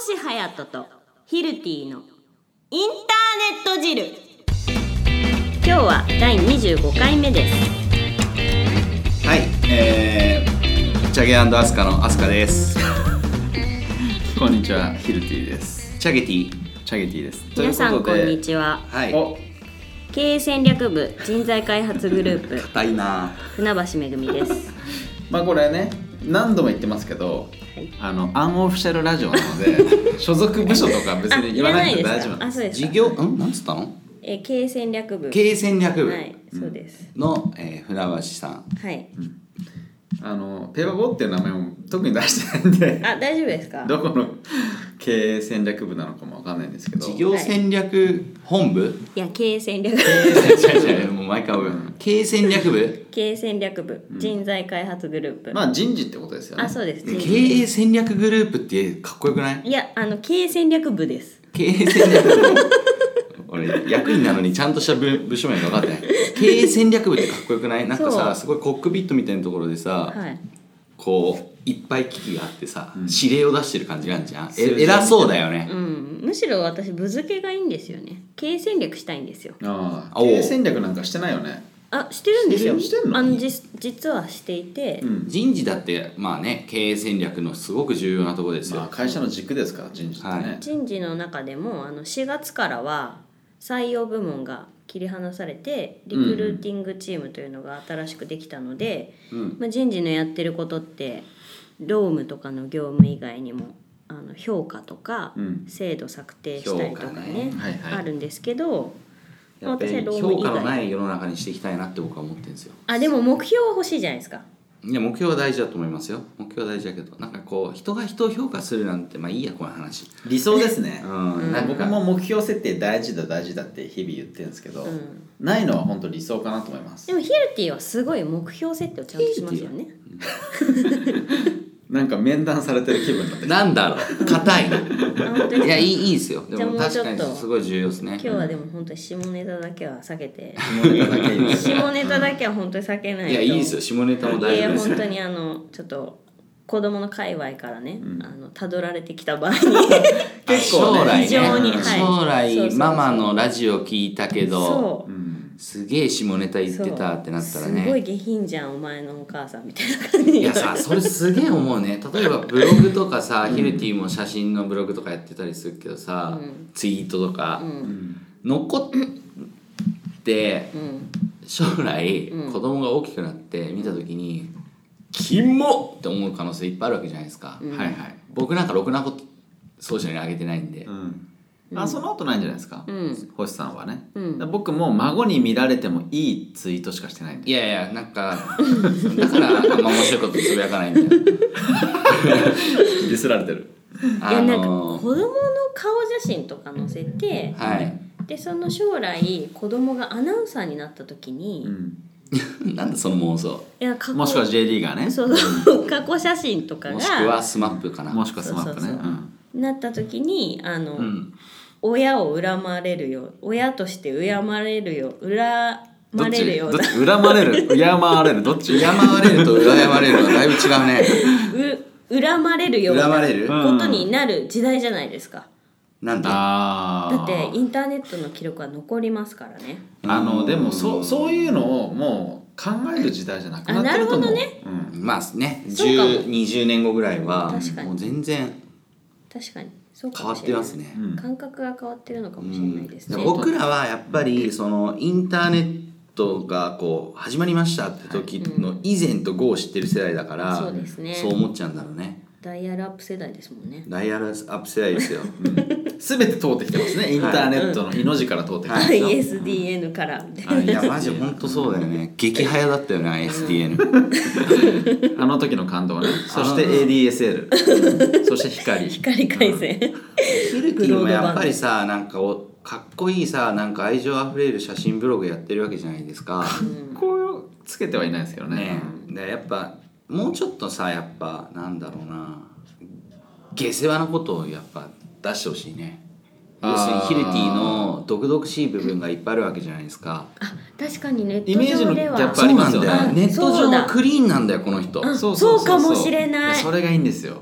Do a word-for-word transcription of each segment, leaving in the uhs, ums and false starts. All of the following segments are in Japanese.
星隼人とヒルティのインターネット汁。今日はだいにじゅうごかいめです。 はい、えー、チャゲ&アスカのアスカです。 こんにちは、ヒルティです。 チャゲティチャゲティです。 皆さんこんにちは。 はい、 お経営戦略部人材開発グループ硬いな船橋めぐみです。 まあこれね、何度も言ってますけど、はい、あのアンオフィシャルラジオなので所属部署とか別に言わなくて大丈夫なんです。 あ、そうです。 事業、んなんつったの？ えー、経営戦略部。 経営戦略部。 はい、そうです。 の、えー、船橋さん。 はい。 うん、あのペーパーボっていう名前も特に出してないんで。 あ、大丈夫ですか？ どこの経営戦略部なのかもわかんないんですけど。 事業戦略本部？はい、 いや、経営戦略部。 経営戦略部もう毎回経営戦略部？ 経営戦略部、人材開発グループ。 まあ人事ってことですよね。 あ、そうです。 経営戦略グループってかっこよくない？ いや、あの経営戦略部です。 経営戦略部。俺役員なのにちゃんとした 部, 部署名が分かってない。経営戦略部ってかっこよくない？なんかさ、すごいコックピットみたいなところでさ、はい、こういっぱい機器があってさ、うん、指令を出してる感じがあるじゃん。え偉そうだよね、 うん、むしろ私部付けがいいんですよね。経営戦略したいんですよ。 ああ、経営戦略なんかしてないよね。 あ、してるんですよ。 してるの？ あのじ実はしていて、 うん、人事だってまあね、経営戦略のすごく重要なところですよ、 まあ、会社の軸ですから人事ってね、はい、 人事の中でもあのしがつからは採用部門が切り離されてリクルーティングチームというのが新しくできたので、うんまあ、人事のやってることって労務とかの業務以外にもあの評価とか、うん、制度策定したりとか ね, ね、はいはい、あるんですけど、 やっぱり評価のない世の中にしていきたいなって僕は思ってるんですよ。 あ、でも目標は欲しいじゃないですか。 いや、目標は大事だと思いますよ。目標は大事だけど、なんかこう人が人を評価するなんてまあいいや、この話。 理想ですね、うん、 なんか僕も目標設定大事だ大事だって日々言ってるんですけど、うん、ないのは本当理想かなと思います。でもヒルティはすごい目標設定をちゃんとしますよね。 なんか面談されてる気分になってなんだろう、硬いの。いや、いい、いいですよ。でも確かにすごい重要ですね。 今日はでも本当に下ネタだけは避けて、下ネタだけ下ネタだけは本当に避けないと。 いや、いいですよ、下ネタも大丈夫です。いや、 本当にあのちょっと子供の界隈からね、うん、あの辿られてきた場合に結構、ね、将来ね、 非常に、はい、 将来そうそうそうママのラジオ聞いたけど、 そう、うんすげえ下ネタ言ってたってなったらね、 すごい下品じゃんお前のお母さんみたいな感じ。 いやさ、それすげえ思うね。例えばブログとかさ、うん、ヒルティも写真のブログとかやってたりするけどさ、うん、ツイートとか、うん、残って、うん、将来、うん、子供が大きくなって見た時にキモって思う可能性いっぱいあるわけじゃないですか、うん、はいはい。僕なんかろくなことソーシャルに上げてないんで、うんあ、そんなことないんじゃないですか、うん、星さんはね、 うん、 僕も孫に見られてもいいツイートしかしてないんで。 いやいや、なんかだからあんま面白いことつぶやかないんだよ。ディスられてる。 いや、なんか子供の顔写真とか載せて、 はい、 でその将来子供がアナウンサーになった時に、 うん、なんでその妄想。 いや、過去もしくは J リーガーね。 そうそう過去写真とかが、 もしくはスマップかな。 もしくはスマップね。 そうそうそう、うん、なった時にあの、 うん親を恨まれるよ、親として敬まれるよ、恨まれるよどっちどっち恨まれる敬まれるどっち敬われると羨まれるはだいぶ違うね。 う恨まれるような恨まれることになる時代じゃないですか。 なんで？ あだってインターネットの記録は残りますからね。 あのでもそそういうのをもう考える時代じゃなくなってると思う。 あ、なるほどね、 うん、まあね、じゅう、にじゅうねんごぐらいはもう全然確かにそうか変わってますね、 うん、感覚が変わってるのかもしれないですね、 うん、僕らはやっぱりそのインターネットがこう始まりましたって時の以前と後を知ってる世代だから、 そうですね、 そう思っちゃうんだろうね。 ダイヤルアップ世代ですもんね。 ダイヤルアップ世代ですよ、うん、 全て通ってきてますね。インターネットのいの字から通ってきてます、 はい、アイエスディーエヌ からみたいな。 いやマジ本当そうだよね。激早だったよね アイエスディーエヌ、 うん、あの時の感動ね。そして エーディーエスエル、うん、そして光光回線、 ヒルティもやっぱりさ、なんかおかっこいいさ、なんか愛情あふれる写真ブログやってるわけじゃないですか、 うん、こうつけてはいないですけどね。 ねでやっぱもうちょっとさ、やっぱなんだろうな、下世話なことをやっぱ出してほしいね。要するにヒルティの毒々しい部分がいっぱいあるわけじゃないですか。 あ、確かにネットイメージの上ではギャップありますよね。 ネット上はクリーンなんだよこの人。 そうそうそうそう、そうかもしれない。 それがいいんですよ。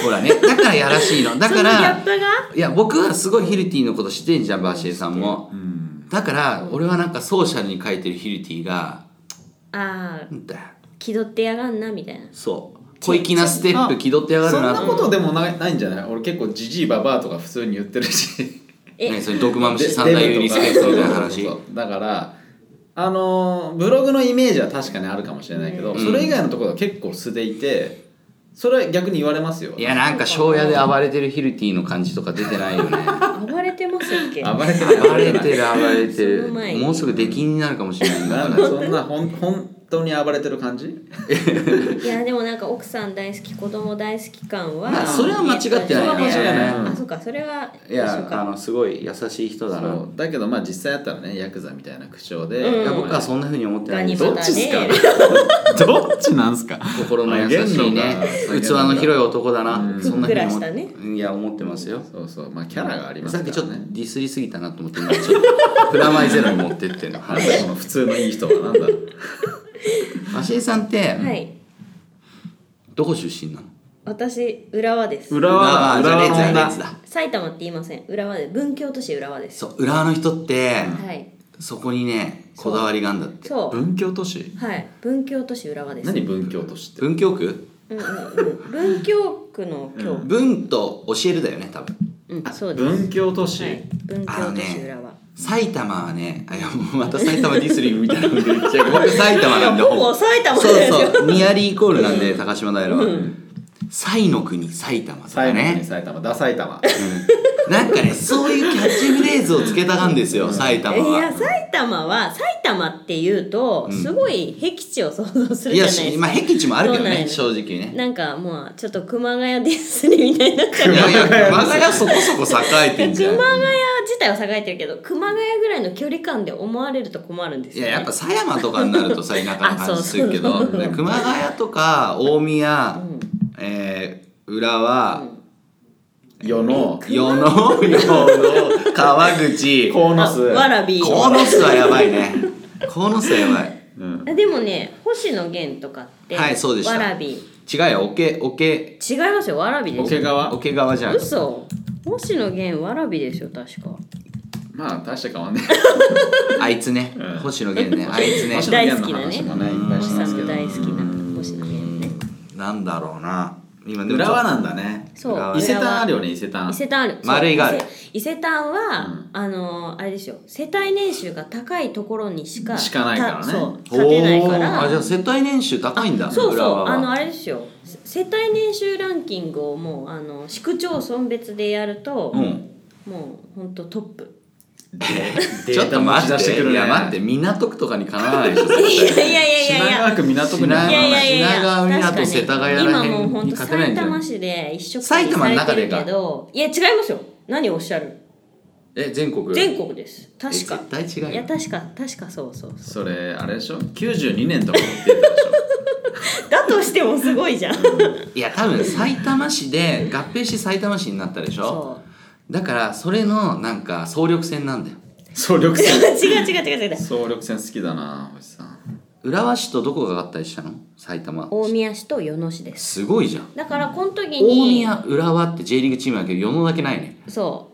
ほらねだからやらしいのだかそのギャッらプがいや僕はすごいヒルティのこと知ってんじゃんバーシエさんも、 うん、 だから俺はなんかソーシャルに書いてるヒルティがああなんだよ気取ってやがんなみたいなそう小粋なステップ気取ってやがるなそんなことでもない、ないんじゃない？俺結構ジジイババアとか普通に言ってるしえねそれ毒まむし三大ユニスペクトみたいな話。 そうそうそうだからあのー、ブログのイメージは確かにあるかもしれないけど、うん、それ以外のところは結構素でいてそれは逆に言われますよ。 いやなんか庄屋で暴れてるヒルティの感じとか出てないよね暴れてますっけ暴れてる暴れてる暴れてるもうすぐ出禁になるかもしれないんだからそんなほん本当に暴れてる感じいやでもなんか奥さん大好き子供大好き感は、 まあ、それは間違ってないよね。 それは間違いない、 うん、あそうかそれはいやあのすごい優しい人だな。 そうだけどまあ実際やったらねヤクザみたいな口調で、 うん、いや僕はそんな風に思ってないです。 どっちですかどっちなんすか心の優しいね器の広い男だな、 うん、そんな風に思って、ね、 いや思ってますよ。 そうそうまあキャラがありますからね。 さっきちょっとディスりすぎたなと思って今ちょっとプラマイゼロに持ってってんの話その普通のいい人はなんだろうマシエさんって、 はい、 どこ出身なの？ 私浦和です。 浦和浦和の女。 埼玉って言いません。浦和で文京都市浦和です。 そう浦和の人って、 はい、 そこにねこだわりがあるんだって。 そう文京都市。 はい文京都市浦和です。 何文京都市って？ 文京区？ うんうんうん文京区の京、うん、 文と教えるだよね多分。 うんそうです。 文京都市。 はい、文京都市浦和。 埼玉はね、あいやもうまた埼玉ディスリングみたいな風に言っちゃう。僕埼玉なんで。 ほぼ埼玉ですよ。 そうそうニアリーイコールなんで高島平は。うん埼の国埼玉とかね埼玉だ埼玉、 うん、なんかねそういうキャッチフレーズをつけたがんですよ、うん、埼玉は。 いや埼玉は埼玉っていうとすごい僻地を想像するじゃないですか、うん、 いやまあ僻地もあるけどね正直ね。 なんかもうちょっと熊谷ディスリみたいになっちゃう。いやいや熊谷はそこそこ栄えてんじゃん。 熊谷自体は栄えてるけど熊谷ぐらいの距離感で思われると困るんですよ、ね、 いややっぱ狭山とかになるとさ田舎な感じするけどそうそうそう熊谷とか大宮、うんえー浦和、 与野与野与野川口鴻巣蕨鴻巣はやばいね鴻巣はやばい、 うん、でもね星野源とかってはいそうでした蕨違うよ桶桶違いますよ蕨です桶川桶川じゃん。 嘘星野源蕨ですよ確か。 まあ大して変わんねあいつね、うん、星野源ねあいつね大好きなね星野源の話もねいっぱいしてますけど大好きな星野源ね。 なんだろうな今浦和なんだね。 そう伊勢丹あるよね伊勢丹。 伊勢丹ある。 丸いがある。 伊勢丹は、うん、あのあれですよ世帯年収が高いところにしかしかないからね。 そう建てないから。 あじゃあ世帯年収高いんだ。 そうそうあのあれですよ世帯年収ランキングをもうあの市区町村別でやると、うん、もう本当トップ。 ちょっと待って、ね、いや待って港区とかにかなわないでしょ。 いやいやいやいや品川区港区にいやいやいや品川港世田谷らへんに勝てないんじゃん。 今もう本当埼玉市で一緒く埼玉の中でか。 いや違いますよ。何をおっしゃる。 え全国。 全国です。確か。 絶対違う。 いや確か確かそうそうそう。 それあれでしょ。きゅうじゅうにねんとか持ってたでしょ。 だとしてもすごいじゃん。 いや多分埼玉市で合併して埼玉市になったでしょ。そう。だからそれのなんか総力戦なんだよ。 総力戦違う違う違う違う総力戦好きだな星さん。 浦和市とどこが合体したの？埼玉大宮市と与野市です。 すごいじゃん。 だからこの時に大宮浦和って J リーグチームだけど与野だけないね。 そう、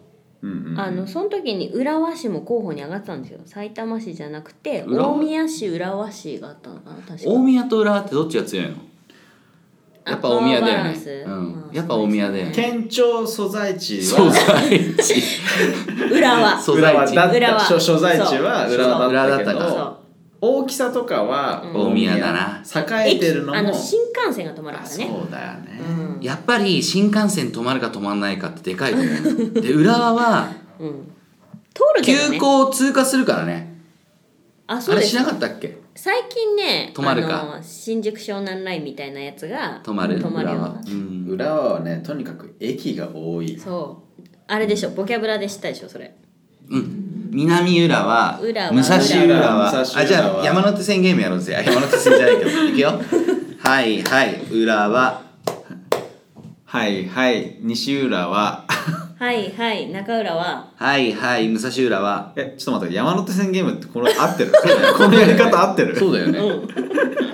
うんうん、あのその時に浦和市も候補に上がってたんですよ。埼玉市じゃなくて大宮市浦和市があったのかな確か。 大宮と浦和ってどっちが強いの？やっぱ大宮だよね。うん、やっぱ大宮だよね。 県庁所在地は所在地浦和所在地浦和所在地は浦和だったけどど大きさとかは大宮だな。 栄えてるのもあの新幹線が止まるからね。 そうだよね、 うん、 やっぱり新幹線止まるか止まんないかってでかいと思う。で浦和は、うん、 通るけどね、 急行通過するからね。 あ、そうです。 あれしなかったっけ？ 最近ね止まるかあの新宿湘南ラインみたいなやつが止まる止まるような。 浦和はねとにかく駅が多い。 そうあれでしょボキャブラで知ったでしょそれ。 うん南浦和浦和武蔵浦和あじゃあ山手線ゲームやろうぜ。山手線じゃないけどいくよはいはい浦和はいはい西浦和はいはい中浦和はいはい武蔵浦和。 えちょっと待って山手線ゲームってこれ合ってるこのやり方合ってるそうだよね、 うん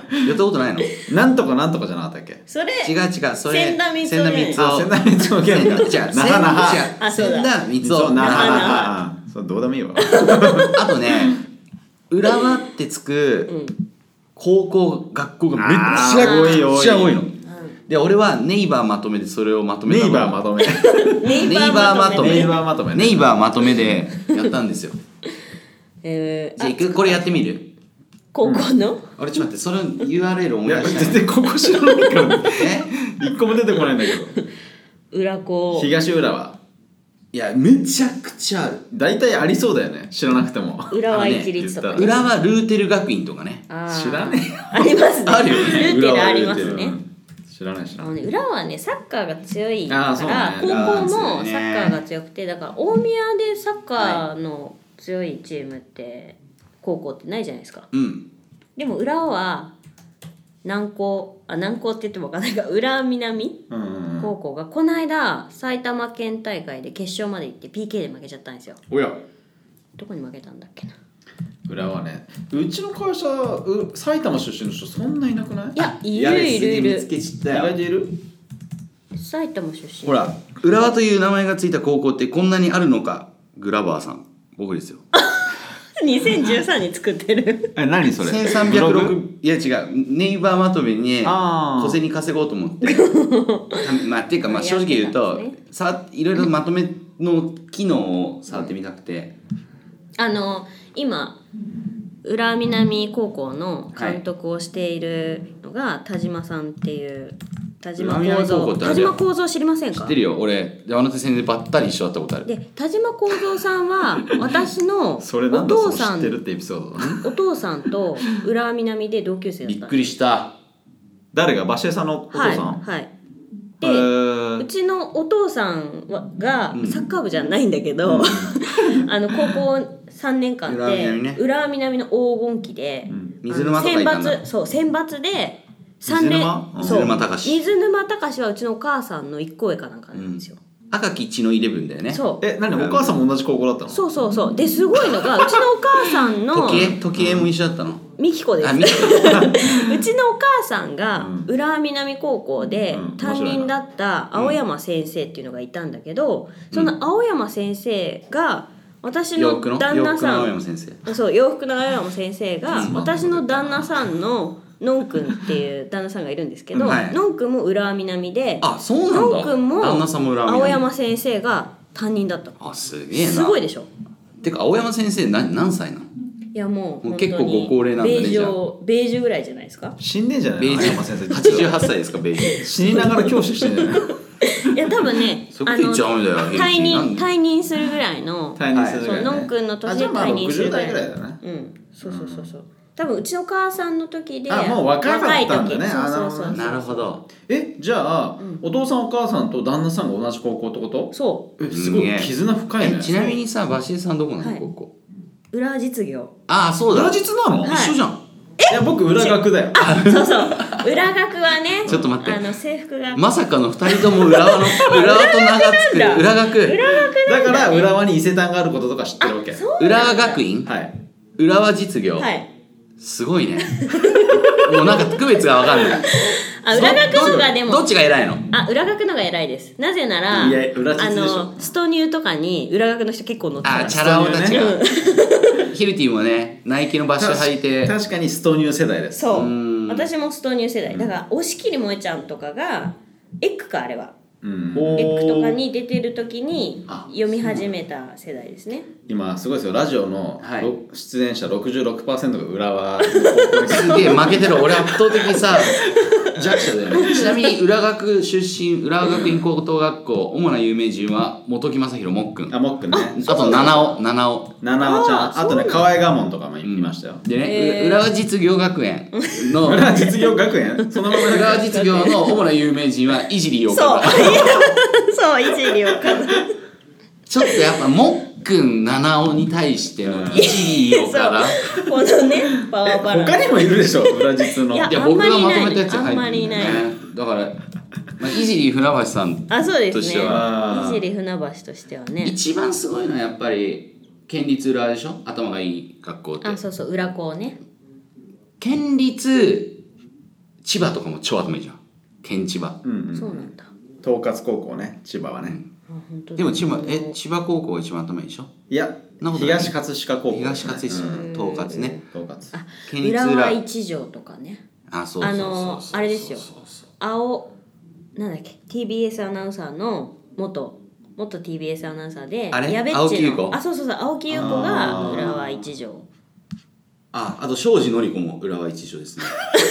やったことないの？ なんとかなんとかじゃなかったっけ？ それ違う違う、それ千田光千田光あ、 雄千田光雄ゲームだ。 違う、 那覇那覇。 違うあそうだ千田光雄、 そう那覇那那覇覇。そうどうでもいいわ。 あとね、浦和ってつく高校学校がめっちゃあー多い多いめっちゃ多いの。で俺はネイバーまとめでそれをまとめたの。 ネイバーまとめ。 ネイネイバーまとめネイバーまとめねネイバーまとめでやったんですよ。 えー、 じゃあ行く、これやってみる？ 高校の、 俺ちょっと待って、それ ユーアールエル 思いやい出した全然ここ知らないからえ一個も出てこないんだけど。 裏高東浦和。 いやめちゃくちゃある。 大体ありそうだよね、知らなくても。 浦和一律とか、 あのね浦和ルーテル学院とかね。 あー知らねえよ。 ありますね。 あるよねルーテルありますね。 浦和ルーテルうん知らない知らない。 あのね、裏はねサッカーが強いかあーそうねら、高校あーも強いねサッカーが強くて、だから大宮でサッカーの強いチームって高校ってないじゃないですか。 うん。 でも浦和は南高あ南高って言っても分かんないから浦和南うんうんうん。 高校がこの間埼玉県大会で決勝まで行って ピーケー で負けちゃったんですよ。 おや。 どこに負けたんだっけな。 浦和ね。うちの会社、う埼玉出身の人そんないなくない？ いやいるいるいる。 見つけちった意よ。 外といる？ 埼玉出身。 ほら、浦和という名前がついた高校ってこんなにあるのか。グラバーさん、僕ですよ。 にせんじゅうさんに作ってる。 え、何それ？ せんさんびゃくろくブログいや違う、ネイバーまとめにあー小銭稼ごうと思ってまあっていうかまあ正直言うと、 やってたんですねさいろいろまとめの機能を触ってみたくて、 あの今浦和南高校の監督をしているのが田島さんっていう田島幸浦和南高校三田ってあれだよ島幸三知りませんか？ 知ってるよ。俺山手線でばったり一緒だったことある。 で田島幸三さんは私のそれなおんだその父さん知ってるってエピソードだね。 お父さんと浦和南で同級生だったびっくりした。 誰がバシエさんのお父さん？ はい、はい、で、 へーうちのお父さんはがサッカー部じゃないんだけど、あの高校さんねんかん浦和南でね浦和南の黄金期で、 水沼とかいたんだ。 選抜そう選抜で三連水沼うんそう水沼隆水沼隆はうちのお母さんの一個上かなんかなんですよ、 赤き血のイレブンだよね。 そうえ、何お母さんも同じ高校だったの？ そうそうそうですごいのがうちのお母さんの時計時計も一緒だったの。 美紀子ですあ、みうちのお母さんがうん浦和南高校でうん担任だった青山先生っていうのがいたんだけど、その青山先生が私の洋服の旦那洋服の青さん山先生。 そう洋服の青山先生が私の旦那さんののんくんっていう旦那さんがいるんですけど、 はいのんくんも浦和南であ、そうなんだ。 のんくんも旦那さんも浦和南青山先生が担任だったの。 あ、すげえな。 すごいでしょ。 てか青山先生何何歳なの？ いやもうもう結構ご高齢なんだねベージじゃあュベージュぐらいじゃないですか。 死んでんじゃないの？ ベージ青山先生ュはちじゅうはっさいですかベージュ。 死にながら教師してんじゃない？ いや多分ねそういうこと言っちゃダメだよ退なんで任退任するぐらいの退任するぐらいね。 そうのんくんの年であじゃあまあ退任するぐらいろくじゅう代ぐらいだね。 うんそうそうそうそう多分うちの母さんの時であもう若かったんだね若い時あそうそうそうなるほど。 え、じゃあ、お父さんお母さんと旦那さんが同じ高校ってこと？ そうえ、すごい絆深いね。 えちなみにさバシエさんどこなのはい高校？ 浦和実業ああそうだ。 裏実なの？ はい一緒じゃん。 いや僕裏学だよ。 そうそう裏学はねちょっと待ってあの制服がまさかの二人とも浦和の浦和と名がつく裏裏学。 裏学だから浦和に伊勢丹があることとか知ってるわけ。 そう浦和学院はい。 浦和実業。 はいすごいね。もうなんか区別がわかんない。 あ裏学の方がでもどっちが偉いの？ あ裏学の方が偉いですなぜならいや裏実あでしょのストニューとかに裏学の人結構乗ってたあチャラ男たちがうん。 ヒルティもねナイキのバッシュ履いて。 確かにストニュー世代です。 そううん私もストニュー世代だから押切萌ちゃんとかがエッグかあれはうん。 エッグとかに出てる時にあ読み始めた世代ですね今すごいですよラジオのはいろ出演者 ろくじゅうろくパーセント が浦和の高校にすげえ負けてる。俺圧倒的にさ弱者だよね。ちなみに浦学出身浦和学院高等学校主な有名人は本木雅弘もっくん。 あもっくんね。 あと七尾七尾七尾ちゃんあーあとねそう河合我門とかもいましたよ。 でね、 へーう浦和実業学園の浦和実業学園そのまま浦和実業の主な有名人は井尻陽そう子。 そう一理をかちょっとやっぱもっくん七尾に対しての井尻陽子だ。 このねパワーバランス他にもいるでしょ裏実の。 いやいや僕がまとめたやつ入あんまってるねりいない。 だから、まあ、井尻船橋さんあそうですとしてねはいじり船橋としてはね一番すごいのはやっぱり県立浦和でしょ。頭がいい学校ってあそうそう裏校ね県立千葉とかも超頭いいじゃん。県千葉、 うんうん、 そうなんだ。 東葛高校ね、千葉はね、 あ本当だ。 でも千葉え千葉高校が一番頭いいでしょ。 いや東葛飾高校、 東葛飾、うん、東葛ね、 東葛、 あ県立浦和一条とかね。 あそうそうそうそう、 あのあれですよ、青なんだっけ ティービーエス アナウンサーの元元 ティービーエス アナウンサーであれやべっちの青木優子、 あそうそうそう青木優子が浦和一条。 ああと庄司典子も浦和一条ですね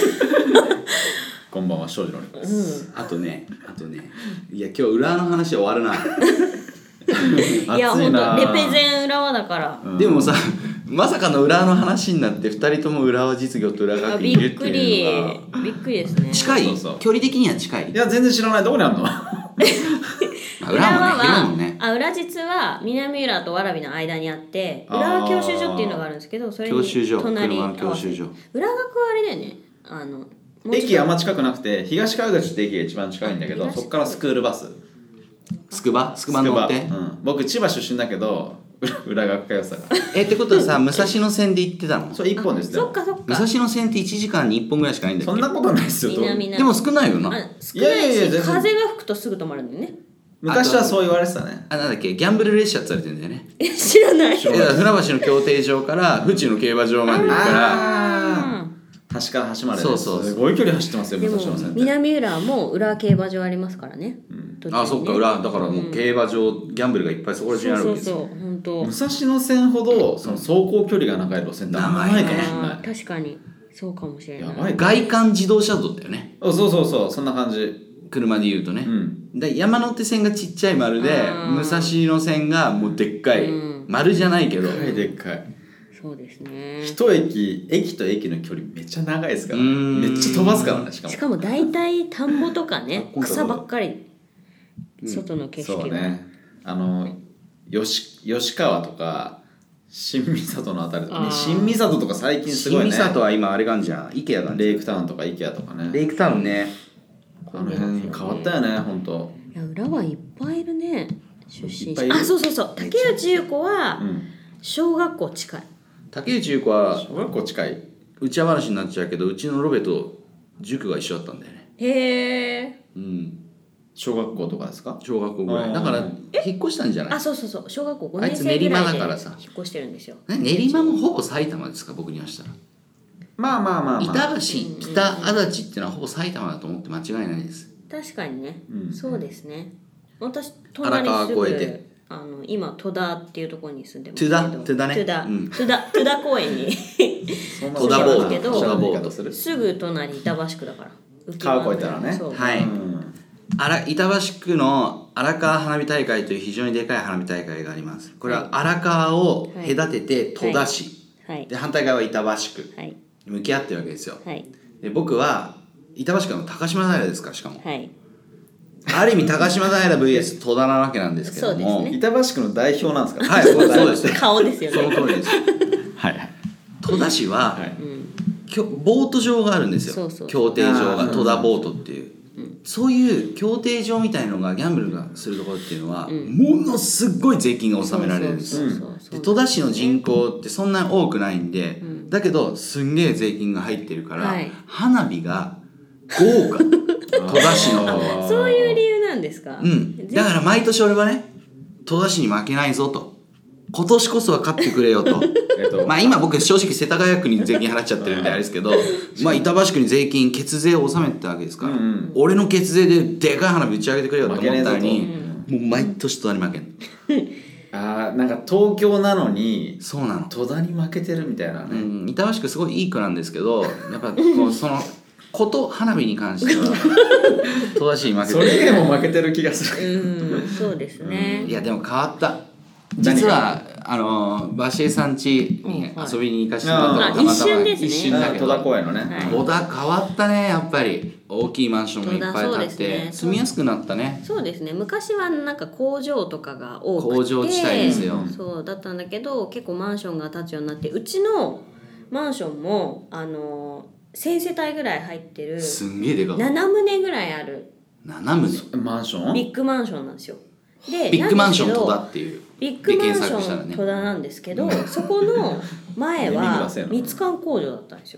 こんばんは庄司のり子です、 あとねあとねいや今日浦和の話は終わるないや本熱いな当レペゼン浦和だから、 でもさまさかの浦和の話になってふたりとも浦和実業と浦和学院いるっびってくりいうのがびっくりですね。 近いそうそう距離的には近い。 いや全然知らない、どこにあんのまあ浦和もね広いもんね。 あ浦実は南浦と蕨の間にあって浦和教習所っていうのがあるんですけど、それに教習所隣車の教習所。 浦学はあれだよね、あの駅あんま近くなくて東川口って駅が一番近いんだけど、 あそこからスクールバス、 つくばつくば乗って、 うん、僕千葉出身だけど浦学通ってたからえってことはさ武蔵野線で行ってたの。 それ一本ですよ。 そっかそっか。 武蔵野線っていちじかんにいっぽんぐらいしかないんだっけ。 そんなことないですよ。 南でも少ないよな。 あ少いやないいしやいや全然風が吹くとすぐ止まるんだよね。 昔はそう言われてたね。 あなんだっけギャンブル列車って言われてんだよね。 え知らない。 えだから船橋の競艇場から府中の競馬場まで行くからあー端から端まで、ね、 そうそうそうすごい距離走ってますよでも武蔵野線って。 南浦も浦和競馬場ありますからね、途中にねあそっか裏だからもう競馬場、ギャンブルがいっぱいそこら中にあるわけですよ。 そうそうそう本当武蔵野線ほどその走行距離が長い路線ってあんまないかもしれあない。 ー確かにそうかもしれない。 やばい外環自動車道だよねあそうそうそうそんな感じ。 車で言うとね、 うんで山手線がちっちゃい丸であー武蔵野線がもうでっかい、 うん丸じゃないけど、 でっかいでっかい。 そうですね。 一駅駅と駅の距離めっちゃ長いですから、 うーんめっちゃ飛ばすからねしかも。 しかも大体田んぼとかねあ草ばっかり、外の景色が、 そうね。あの吉吉川とか新三郷のあたりとかね、 あー新三郷とか最近すごいね。 新三郷は今あれがあんじゃん IKEA があんじゃんレイクタウンとか IKEA とかね。 レイクタウンねあの辺変わったよね本当。 いや裏はいっぱいいるね出身いっぱいいる者。あそうそうそう竹内優子はうん。 小学校近い。 竹内優子は小学校近い。 うちわ話になっちゃうけどうちのロベと塾が一緒だったんだよね。 へえ。 うん小学校とかですか？ 小学校ぐらあーいだから引っ越したんじゃないあそうそうそう小学校ごねんあいつ練馬生ぐらいでだからさ引っ越してるんですよ。 ね練馬もほぼ埼玉ですか僕にはしたら。 まあまあまあまあ。 板橋北足立ってのはほぼ埼玉だと思って間違いないです。 確かにね、 うんそうですね。私荒隣すぐ川越えてあの今戸田っていうところに住んでますけど。 戸田戸田ね戸田うん戸田戸田公園にそんな戸田ボートけど戸田ボートする。 すぐ隣板橋区だから。 川越えたらねそう。 はいうんあら板橋区の荒川花火大会という非常にでかい花火大会があります。これは荒川を隔てて戸田市、 はいで反対側は板橋区はい向き合ってるわけですよ。 はいで僕は板橋区の高島平ですからしかもはい。 ある意味高島平 ブイエス 戸田なわけなんですけども、 そうですね板橋区の代表なんですか？ はいそうそうです顔ですよそのね。 通りです。 はいはい。 戸田市は、 はいうんきょボート場があるんですよ。 そうそう競艇場があー戸田ボートっていう、そういう競艇場みたいのがギャンブルがするところっていうのは、ものすごい税金が納められるんですよ。 そうそうそうそうで戸田市の人口ってそんなに多くないんで、だけどすんげえ税金が入ってるから、 はい花火が豪華戸田市の方は。 そういう理由なんですか。 うん、だから毎年俺はね戸田市に負けないぞと今年こそは勝ってくれよとえっとまあ今僕正直世田谷区に税金払っちゃってるんであれですけどまあ板橋区に税金血税を納めてたわけですから、 うんうん俺の血税ででかい花火打ち上げてくれよと思ったのに、 負もう毎年戸田に負けんあーなんか東京なのにそうなの、 戸田に負けてるみたいなね。 うん、板橋区すごいいい区なんですけどやっぱこうそのこと花火に関しては戸田市に負けてそるれでも負けてる気がする。 うんそうですね。 いやでも変わった実はあのバシエさん家に遊びに行かせてもらったのうんはいたまたまあ一瞬ですね一瞬だけど戸田公園のね。 はい戸田変わったねやっぱり大きいマンションもいっぱい建っ戸田そうですて、 ね住みやすくなったね。 そうですね昔はなんか工場とかが多くて工場地帯ですよそうだったんだけど結構マンションが建つようになってうちのマンションもあのせん世帯ぐらい入ってるすんげえでかいなな棟ぐらいあるなな棟マンション？ ビッグマンションなんですよ。でビッグマンション戸なんですけど田っていうビッグマンシで検索したらねョン戸田なんですけど、そこの前ネーミングは出せよな蜜柑工場だったんですよ。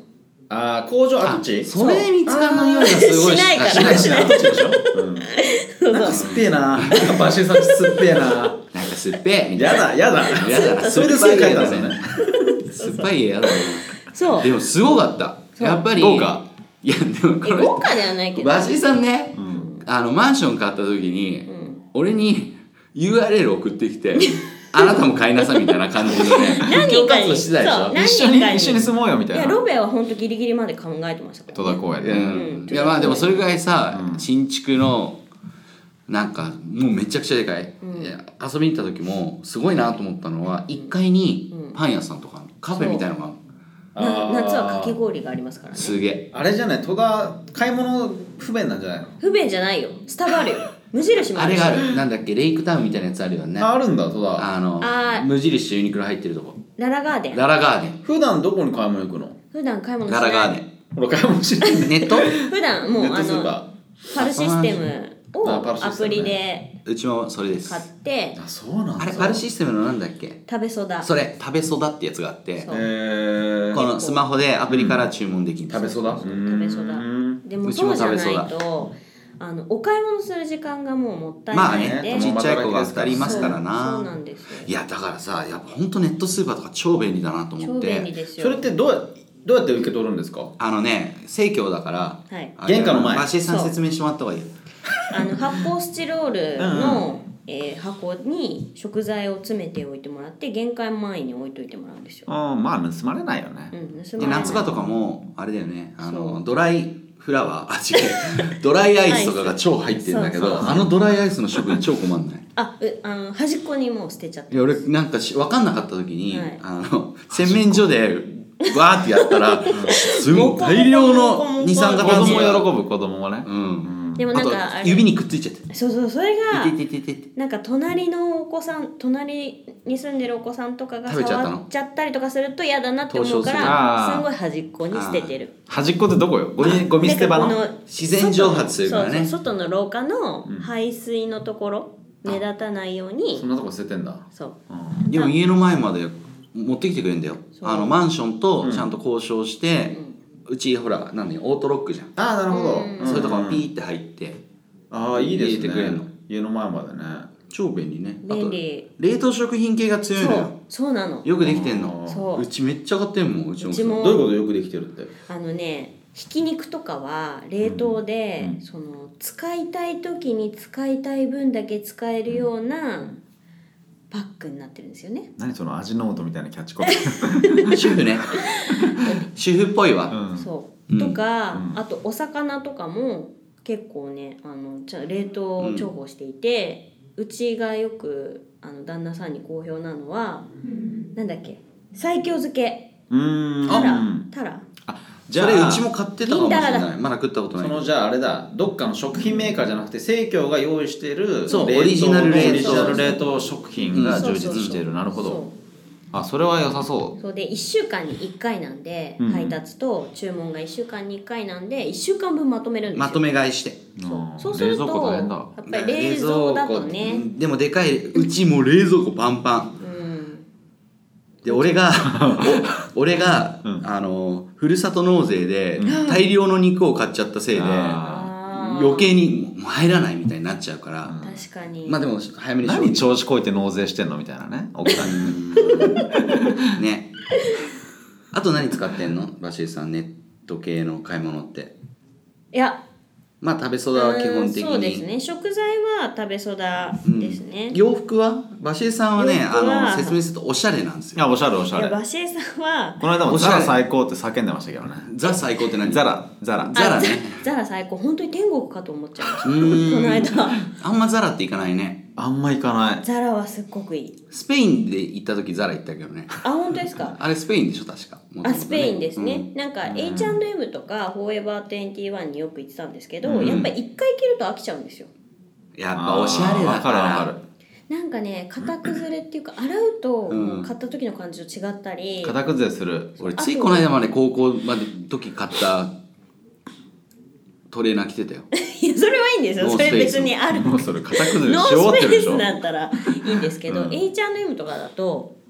あー工場跡地それ見つかんの匂いがすごいしないからあしないしない跡地でしょ、うん、なんかすっぺえななんかバシーさんすっぺえななんかすっぺえみたいなやだやだやだなそれでそう書いたんですよね酸っぱいやだなそうでもすごかったやっぱり豪華いやでもこれ豪華ではないけどバシーさんね、 うん、 あのマンション買った時に、 うん、 俺に ユーアールエル 送ってきてあなたも買いなさいみたいな感じでね何人かに布教活動してたでしょそう何一緒人かにに一緒に住もうよみたいないやロベは本当ギリギリまで考えてましたから、ね、 戸田公園で、 うんうんいやまあでもそれぐらいさ、 うん新築のなんかもうめちゃくちゃでかい、 うんいや遊びに行った時もすごいなと思ったのはいっかいにパン屋さんとかカフェみたいなのがあるなあー夏はかき氷がありますからねすげえあれじゃない戸田買い物不便なんじゃないの不便じゃないよスタバあるよ無印もあるしあれがあるなんだっけレイクタウンみたいなやつあるよねああるんだ戸田あのあー無印ユニクロ入ってるとこララガーデンララガーデン普段どこに買い物行くの普段買い物しないララガーデン俺買い物しないネット普段もうネッあのトスーパパルシステムをあパルシステムねアプリでうちもそれです買ってーあそうなんだあれパルシステムのなんだっけ食べそだそれ食べそだってやつがあってそうえー、 このスマホでアプリから注文できるんですよ食べそだ食べそだうんでもうちもそうじゃない食べそだとあのお買い物する時間がもうもったいないんで、 まあねちっちゃい子がふたりいますからなそうそうなんですよいやだからさやっぱほんとネットスーパーとか超便利だなと思超って便利ですよそれってどうやどうやって受け取るんですかあのね生協だから、 はいあれ玄関の前バシーさん説明してもらった方がいいよあの発泡スチロールうんの、えー箱に食材を詰めておいてもらって玄関前に置いといてもらうんですよ、 うんまあ盗まれないよね、 うん、盗までれない夏場とかもあれだよねあそのドライフラワーあ違うドライアイスとかが超入ってるんだけそうそうそうどあのドライアイスの食に超困んないあうあの端っこにもう捨てちゃっていや俺なんかし分かんなかった時に、 はいあの洗面所でわーってやったらすごい大量の二酸化子炭素が供喜ぶ子供がね、 うんでもなんかああれと指にくっついちゃってそうそうそれがいていていていてなんか隣のお子さん隣に住んでるお子さんとかが食べちゃったの触っちゃったりとかすると嫌だなって思うか凍傷するらあーすんごい端っこに捨ててる端っこってどこよゴミゴミ捨て場のなんかこ自然蒸発するからねそうそう外の廊下のうん排水のところ、目立たないようにそんなとこ捨ててんだ、 そううん、 でも家の前まで持ってきてくれるんだよそうあのマンションとちゃんと交渉して、 うんうちほら何オートロックじゃん、 ああなるほど、 うんそういうとこピーーって入ってああいいですね入れてくれんの家の前までね超便利ねあと便利冷凍食品系が強いのよそうそうなのよくできてんのそううちめっちゃ買ってんもんうちもうちもどういうことよくできてるってあのねひき肉とかは冷凍で、 うんうんその使いたい時に使いたい分だけ使えるようなパックになってるんですよね。 何その味ノートみたいなキャッチコピー主婦ね主婦っぽいわ、 うんそうとか、 うんあとお魚とかも結構ねあのじゃあ冷凍重宝していて、うちがよくあの旦那さんに好評なのは、なんだっけ西京漬けうーんタラうんタラあじゃあそれうちも買ってたかもしれ銀だらないまだ食ったことないそのじゃああれだどっかの食品メーカーじゃなくて生協が用意してるそう冷凍オリジナル冷凍オリジナル冷凍食品が充実そうそうそうしているなるほどそあそれは良さそうそうでいっしゅうかんにいっかいなんで、 うん配達と注文がいっしゅうかんにいっかいなんでいっしゅうかんぶんまとめるんですよ。 まとめ買いしてうんそうすると冷蔵庫大変だやっぱり冷蔵だとね、 冷蔵庫でもでかいうちも冷蔵庫パンパンうん、 で俺がお俺が、 うんあのふるさと納税でうん大量の肉を買っちゃったせいでああー余計にもう入らないみたいになっちゃうから、 確かに、 まあでも早めに何調子こいて納税してんのみたいなね奥さんにねあと何使ってんのバシーさんネット系の買い物っていやまあ食べそだは基本的にうんそうですね食材は食べそだですね、 うん洋服はバシエさんはね洋服はあの説明するとおしゃれなんですよいやおしゃれおしゃいやれバシエさんはこの間もおしゃれザラ最高って叫んでましたけどねザ最高って何ザラザラザラねあザラ最高本当に天国かと思っちゃいましたうーんこの間あんまザラって行かないねあんま行かないザラはすっごくいいスペインで行った時ザラ行ったけどねあ本当ですかあれスペインでしょ確かもともとねあスペインですね、 うんなんか エイチアンドエム とかフォーエバーにじゅういちによく行ってたんですけど、 うんやっぱり一回着ると飽きちゃうんですよやっぱおしゃれだわかからるわかるなんかね型崩れっていうか洗うとうんもう買った時の感じと違ったり、 型崩れする俺ついこの間まで高校まで時買ったトレーナー着てたよいやそれはいいんですよそれノースペース別にあるもうそれ型崩れノし終わースペーってるでしょスだったらいいんですけど、 うんエイチアンドエム とかだと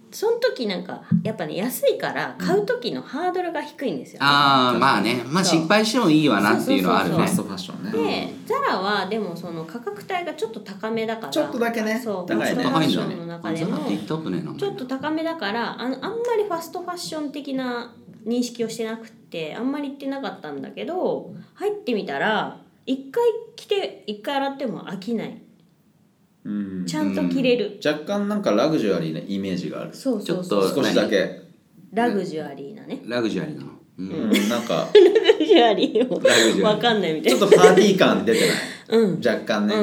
その時なんかやっぱね安いから買う時のハードルが低いんですよ、ね、 ああまあね、まあ失敗してもいいわなっていうのはあるね。 ファストファッションね。 でザラはでもその価格帯がちょっと高めだから、 ちょっとだけねそう高いね。 ファストファッションの中でもザラって言ったことねえな。 ちょっと高めだからあのあんまりファストファッション的な認識をしてなくってあんまり言ってなかったんだけど、入ってみたら一回着て一回洗っても飽きない、 うん、 ちゃんと着れる、 若干なんかラグジュアリーなイメージがある。 そうそうそう、 ちょっと少しだけラグジュアリーなね、 ラグジュアリーなの、うんうん、なんかラグジュアリーもわかんないみたいな、 ちょっとパーティー感出てない、 うん、 若干ね、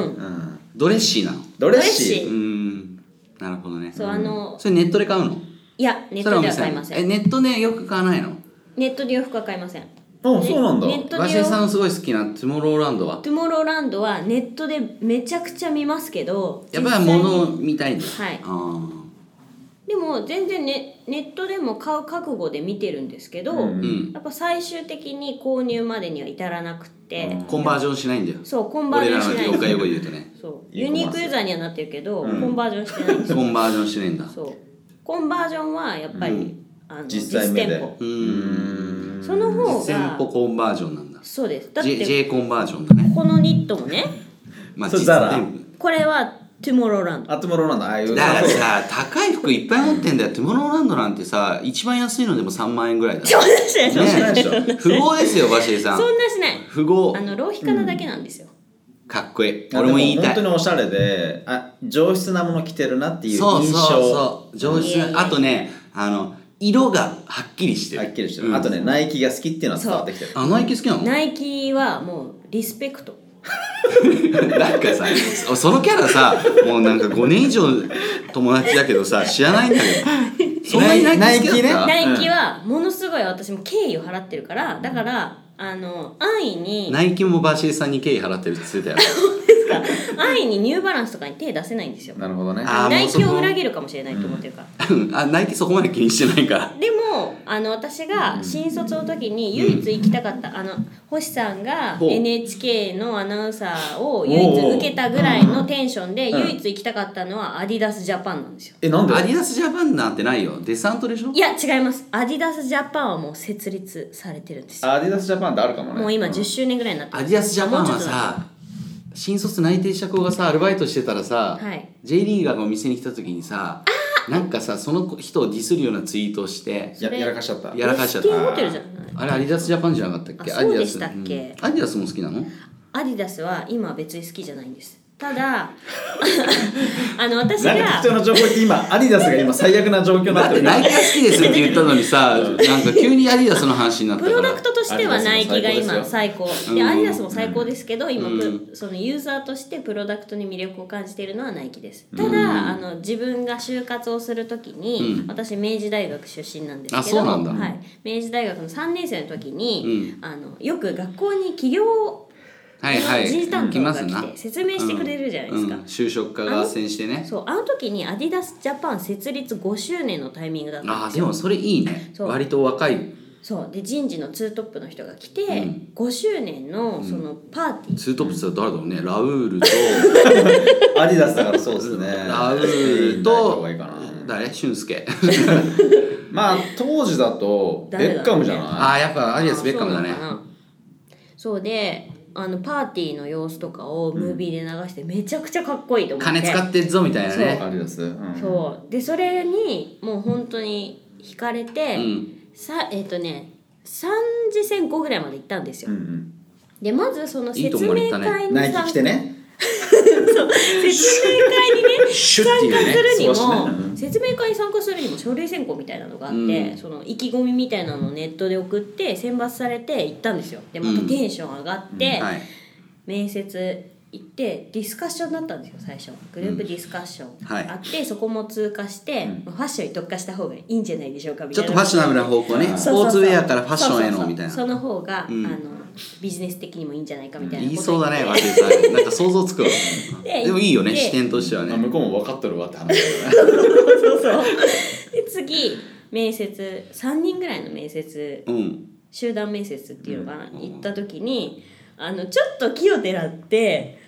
うんうん、 ドレッシーなの。 ドレッシー、 うーん、なるほどね。 そう、あのそれネットで買うの？ いやネットでは買いません。 えネットでよく買わないの？ ネットで洋服は買いません。 あ、そうなんだ。 ネットでバシエさんのすごい好きなトゥモローランドは？ トゥモローランドはネットでめちゃくちゃ見ますけど、 やっぱり物を見たいんだ。 はいあでも全然ネ、ネットでも買う覚悟で見てるんですけど、 うんうんやっぱ最終的に購入までには至らなくて、 コンバージョンしないんだよ。 そうコンバージョンしない俺らの業界用語で言うとね。 そういいコマースユニークユーザーにはなってるけど、 うんコンバージョンしてないんですよ。 コンバージョンしないんだ。 そうコンバージョンはやっぱり、 うんあの実際目で店舗うーん。 その方が店舗コンバージョンなんだ。 そうです。だって J, J コンバージョンだね。 このニットもね、 まあそれザラ実店これはトゥモローランド。 アトゥモローランド、ああいうだからさ、高い服いっぱい持ってんだよ。トゥモローランドなんてさ、一番安いのでもさんまん円ぐらいだよ。 そんなしない、 そんなしないでしょね、富豪ですよ、バシエさん。 そんなしない。 富豪あ。の浪費家なだけなんですよ。 かっこいい。 あ俺も言いたい。 で本当におしゃれで、あ、上質なもの着てるなっていう印象。 そうそうそう。上質いえいえな。あとね、あの、色がはっきりしてる。 はっきりしてる、 うんあとね、ナイキが好きっていうのは伝わってきてる。 あ、ナイキ好きなの？ ナイキはもうリスペクト。 なんかさ、そのキャラさ、もうなんかごねん以上友達だけどさ、知らないんだけど。そんなにナイキ好きだった？ ナイキはものすごい私も敬意を払ってるからだからあの安易にナイキもバシエさんに敬意払ってるって言ってたよ。 安易にニューバランスとかに手出せないんですよ。 なるほどね。 あーナイキを裏も切るかもしれないと思ってるから、 あ、ナイキそこまで気にしてないから。 でもあの私が新卒の時に唯一行きたかった、あの星さんがほうエヌエイチケー のアナウンサーを唯一受けたぐらいのテンションでうん唯一行きたかったのはアディダスジャパンなんですよ。 え、なんで？ アディダスジャパンなんてないよ。デサントでしょ？ いや違います。アディダスジャパンはもう設立されてるんですよ。 アディダスジャパンってあるかもね。 もう今じゅっしゅうねんぐらいになってます。 アディダスジャパンはあもうちょっとださ、新卒内定した子がさ、アルバイトしてたらさ、 はい J リーガーがお店に来た時にさ、なんかさ、その人をディスるようなツイートをして、 ややらかしちゃった。 やらかしちゃったスキンホテルじゃない。 あれアディダスジャパンじゃなかったっけ？ あそうアディダスでしたっけうんアディダスも好きなの？ アディダスは今は別に好きじゃないんです。ただあの私なんかが適当な情報言って今アディダスが今最悪な状況になってる。 だってナイキが好きですって言ったのにさ、なんか急にアディダスの話になったから。 プロダクトとしてはナイキが今最高うんでアディダスも最高ですけど今、 うんプそのユーザーとしてプロダクトに魅力を感じているのはナイキです。ただ、 うんあの自分が就活をするときに、 うん私明治大学出身なんですけどあそうなんだはい、明治大学のさんねん生の時に、 うあのよく学校に企業はいはい。 人事担当が来来ますなて説明してくれるじゃないですか、 うんうん就職課が斡旋してね。 そうあの時にアディダスジャパン設立ごしゅうねんのタイミングだったんああ、 ですよ。 でもそれいいね。 そう割と若い。 そうで人事のツートップの人が来て、 うんごしゅうねんのそのパーティー、 ツートップって言ったら誰だろうね。ラウールと、 アディダスだからそうですね。 ラウールととがいいかな。 誰？俊介。 まあ当時だとベ誰だろうねッカムじゃない？ ああ、やっぱアディダスベッカムだねあ。そうなのかなそうであのパーティーの様子とかをムービーで流してめちゃくちゃかっこいいと思って、 金使ってんぞみたいなね。 アディダス。うんそうでそれにもう本当に惹かれて、 うん。 さえっ、とねさん次選考ぐらいまで行ったんですよ、 うんうん。 でまずそのいいと説明こまで行ったね会にナイキ着てね。 そう説明会にねシュッ参ていうね加するにそうしも、 ねうん説明会に参加するにも書類選考みたいなのがあって、 うんその意気込みみたいなのをネットで送って選抜されて行ったんですよ。でまたテンション上がって、 はい。 面接行ってディスカッションだったんですよ。最初グループディスカッションはいあって、そこも通過して、 うんファッションに特化した方がいいんじゃないでしょうかみちたいな。 ょっとファッショナブルな方向ね。 そうスポーツウェアからファッションへのみたいな。 その方が、 うんあのビジネス的にもいいんじゃないかみたいな言いことそうだね、 言ってマジでさ。なんか想像つくわ。 ででもいいよね、 で視点としてはまあね。 向こうも分かっとるわって話だよね。 そうそうで次面接さんにんぐらいの面接うん。 集団面接っていうのが行った時に、あのちょっと気をてらって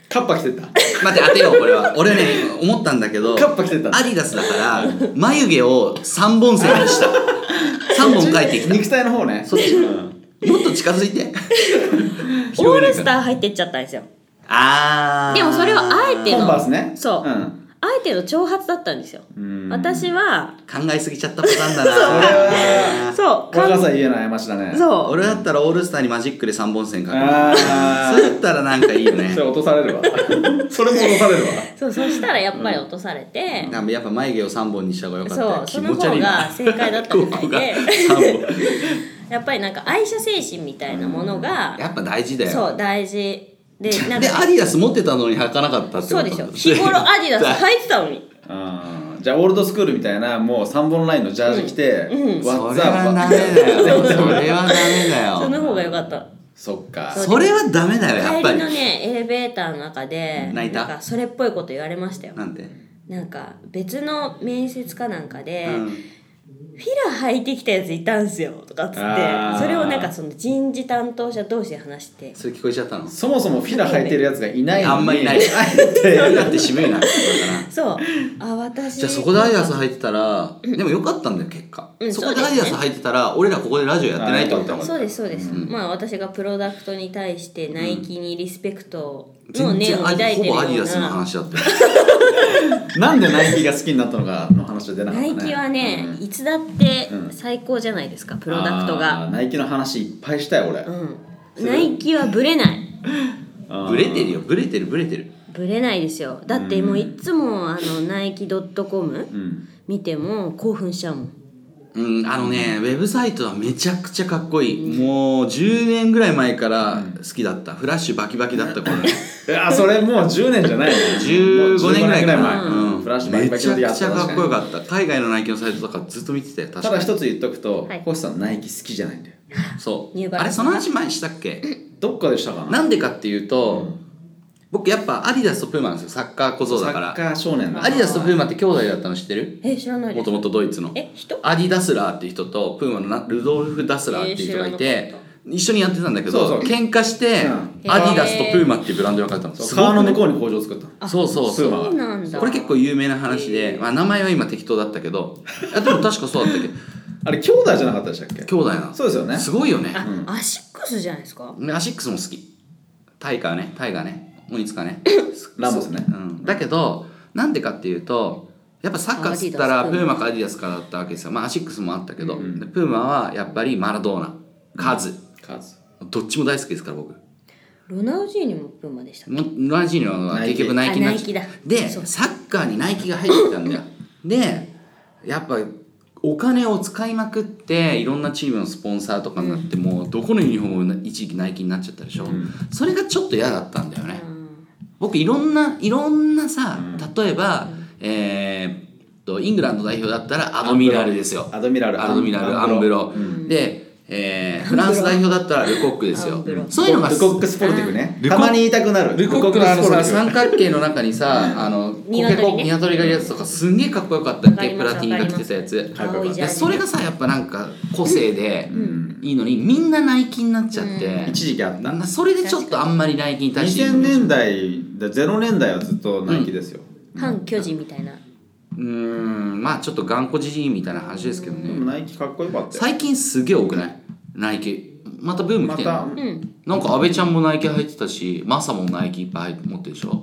カッパ着てた。 待って当てようこれは。俺ね思ったんだけどカッパ着てたアディダスだから眉毛をさんぼん線にしたさんぼん描いてきた。 肉体の方ね。 そっち、うん、もっと近づいてオールスター入ってっちゃったんですよ。 あーでもそれはあえてのコンバースね。 そう、 うん、 あえての挑発だったんですよ。私は考えすぎちゃったパターンだな。 それはそう若さゆえの過ちだね。 そう俺だったらオールスターにマジックでさんぼん線描く。 あそれだったらなんかいいよね。 それ落とされるわそれも落とされるわ。 そうそしたらやっぱり落とされて、 なんかやっぱ眉毛をさんぼんにした方がよかったそうよ。気その方持ち悪いなが正解だったみたいでさんぼんやっぱりなんか愛社精神みたいなものが、 やっぱ大事だよ。 そう大事で、なんでかアディダス持ってたのに履かなかったってこと。 そうでしょ。日頃アディダス履いてたのにあじゃあオールドスクールみたいなもうさんぼんラインのジャージ着て、 うんうん、 それはダメだよ。それはダメだよ。 その方が良かった。 そっか。 それはダメだよやっぱり。 帰りのねエレベーターの中で泣いた？ なんかそれっぽいこと言われましたよ。 なんで？ なんか別の面接かなんかで、 うん、 フィラ履いてきたやついたんすよとかっつってあーそれをなんかその人事担当者同士で話して、 それ聞こえちゃったの？ そもそもフィラ履いてるやつがいないのにあんまりいない。だって渋いなってことだからそうあ私じゃあそこでアディダス履いてたら、でもよかったんだよ結果、 うんそこでアディダス履いてたら俺らここでラジオやってないってことだもん。 そうですそうです、 うん、 まあ私がプロダクトに対してナイキにリスペクトの全然念を抱いてるような、 ほぼアディダスの話だったよなんでナイキが好きになったのかの話は出なかったね。 ナイキはね、 うんいつだって最高じゃないですか、プロダクトが。 あーナイキの話いっぱいしたよ俺、 うん、ナイキはブレないブレてるよブレてるブレてるブレないですよ。だってもういつもあのナイキドットコムうん見ても興奮しちゃうもん。 うん、あのねウェブサイトはめちゃくちゃかっこいい、もうじゅうねんぐらい前から好きだった、フラッシュバキバキだった頃ねいやそれもうじゅうねんじゃないのじゅうごねんぐらいかな、 前、 うん、 フラッシュバキバキの時あった。 めちゃくちゃかっこよかった。海外のナイキのサイトとかずっと見てたよ。確かにただ一つ言っとくと、 はい星さんナイキ好きじゃないんだよ。 そうニューバランスあれその話前にしたっけどっかでしたかな。 なんでかっていうと、僕やっぱアディダスとプーマなんですよ。サッカー小僧だから。 サッカー少年だ。 アディダスとプーマって兄弟だったの知ってる？ え知らないです。 もともとドイツのえ人？ アディダスラーっていう人とプーマのなルドルフ・ダスラーっていう人がいて、 えー知らなかっ一緒にやってたんだけどそうそう喧嘩して、 うんアディダスとプーマっていうブランドが分かれたの。 そうすごくね川の向こうに工場作ったの。 そうそうそう。 プーマそうなんだ。 これ結構有名な話で、まあ、名前は今適当だったけどあでも確かそうだったっけあれ兄弟じゃなかったでしたっけ？ 兄弟なの。 そうですよね。 すごいよね。 あ、アシックスじゃないですか。 アシックスも好き。タイガーねタイガーねもういつかねラモスね。 うん、だけどなんでかっていうとやっぱサッカーっつったらプーマかアディダスかだったわけですよ。まあアシックスもあったけど、 うんでプーマはやっぱりマラドーナカズ、 カズ。 どっちも大好きですから僕。 ロナウジーニもプーマでしたっけ？ ロナウジーニョは結局ナイキになっちゃあナイキだでそうサッカーにナイキが入ってきたんだよでやっぱお金を使いまくっていろんなチームのスポンサーとかになって、うん、もうどこのユニフォームも一時期ナイキになっちゃったでしょ、うん、それがちょっと嫌だったんだよね、うん、僕いろんないろんなさ、うん、例えば、うん、えー、っとイングランド代表だったらアドミラルですよ。 アドミラルアドミラルアンブロ、うん、でえー、フランス代表だったらルコックですよ。そういうのがルコックスポルティブね。たまに言いたくなる。 ルコックのあのさ三角形の中にさあのコケコニワトリがいるやつとかすんげえかっこよかったっけ？プラティニが着てたやつ。でそれがさやっぱなんか個性でいいのにみんなナイキになっちゃって、うん、 一時期あった。 それでちょっとあんまりナイキに対してにせんねんだいゼロねんだいはずっとナイキですよ。 うん、反巨人みたいな。 うーんまあちょっと頑固じじいみたいな話ですけどね。 ナイキかっこよかったよ。 最近すげえ多くない？ナイキまたブーム来てるの、 また、うん、 なんか阿部ちゃんもナイキ入ってたしマサもナイキいっぱい持ってるでしょ、 うん、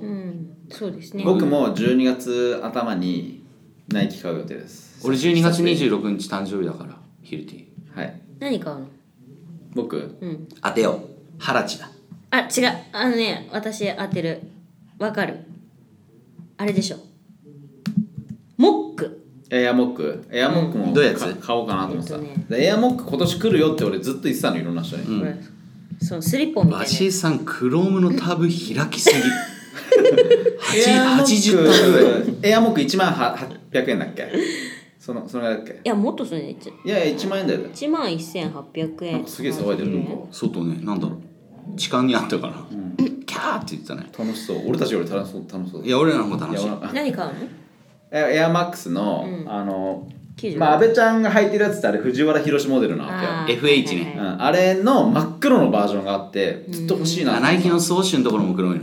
そうですね。 僕もじゅうにがつ頭にナイキ買う予定です。 俺じゅうにがつにじゅうろくにち誕生日だからヒルティ。 はい何買うの？ 僕、 うん、 当てよう。ハラチだ。 あ違うあのね私当てるわかるあれでしょモック。 エアモックエアモックも、 うん、どういうやつ買おうかなと思ってた、 えっとね、 エアモック今年来るよって俺ずっと言ってたのいろんな人に、 うん、 そのスリッポンみたいなバシーさんクロームのタブ開きすぎはちじゅうエアモックタブぐらい。 エアモックいちまんはっぴゃくえんだっけ？そのそのぐらいだっけ？ いやもっとするね。 いやいやいちまんえんだよ。 いちまんせんはっぴゃくえん。 すげえ騒いでるのか。 外ねなんだろう痴漢にあったかな、うん、キャーって言ってたね。 楽しそう。俺たちより楽しそう楽しそう。 いや俺らの方が楽しい。 何買うの？ エアマックスの、うん、あのまあ阿部ちゃんが履いてるやつってあれ藤原宏モデルなわけよ。 エフエイチ ね、 うん、あれの真っ黒のバージョンがあってずっと欲しいな。 ナイキのスウォッシュのところも黒いの。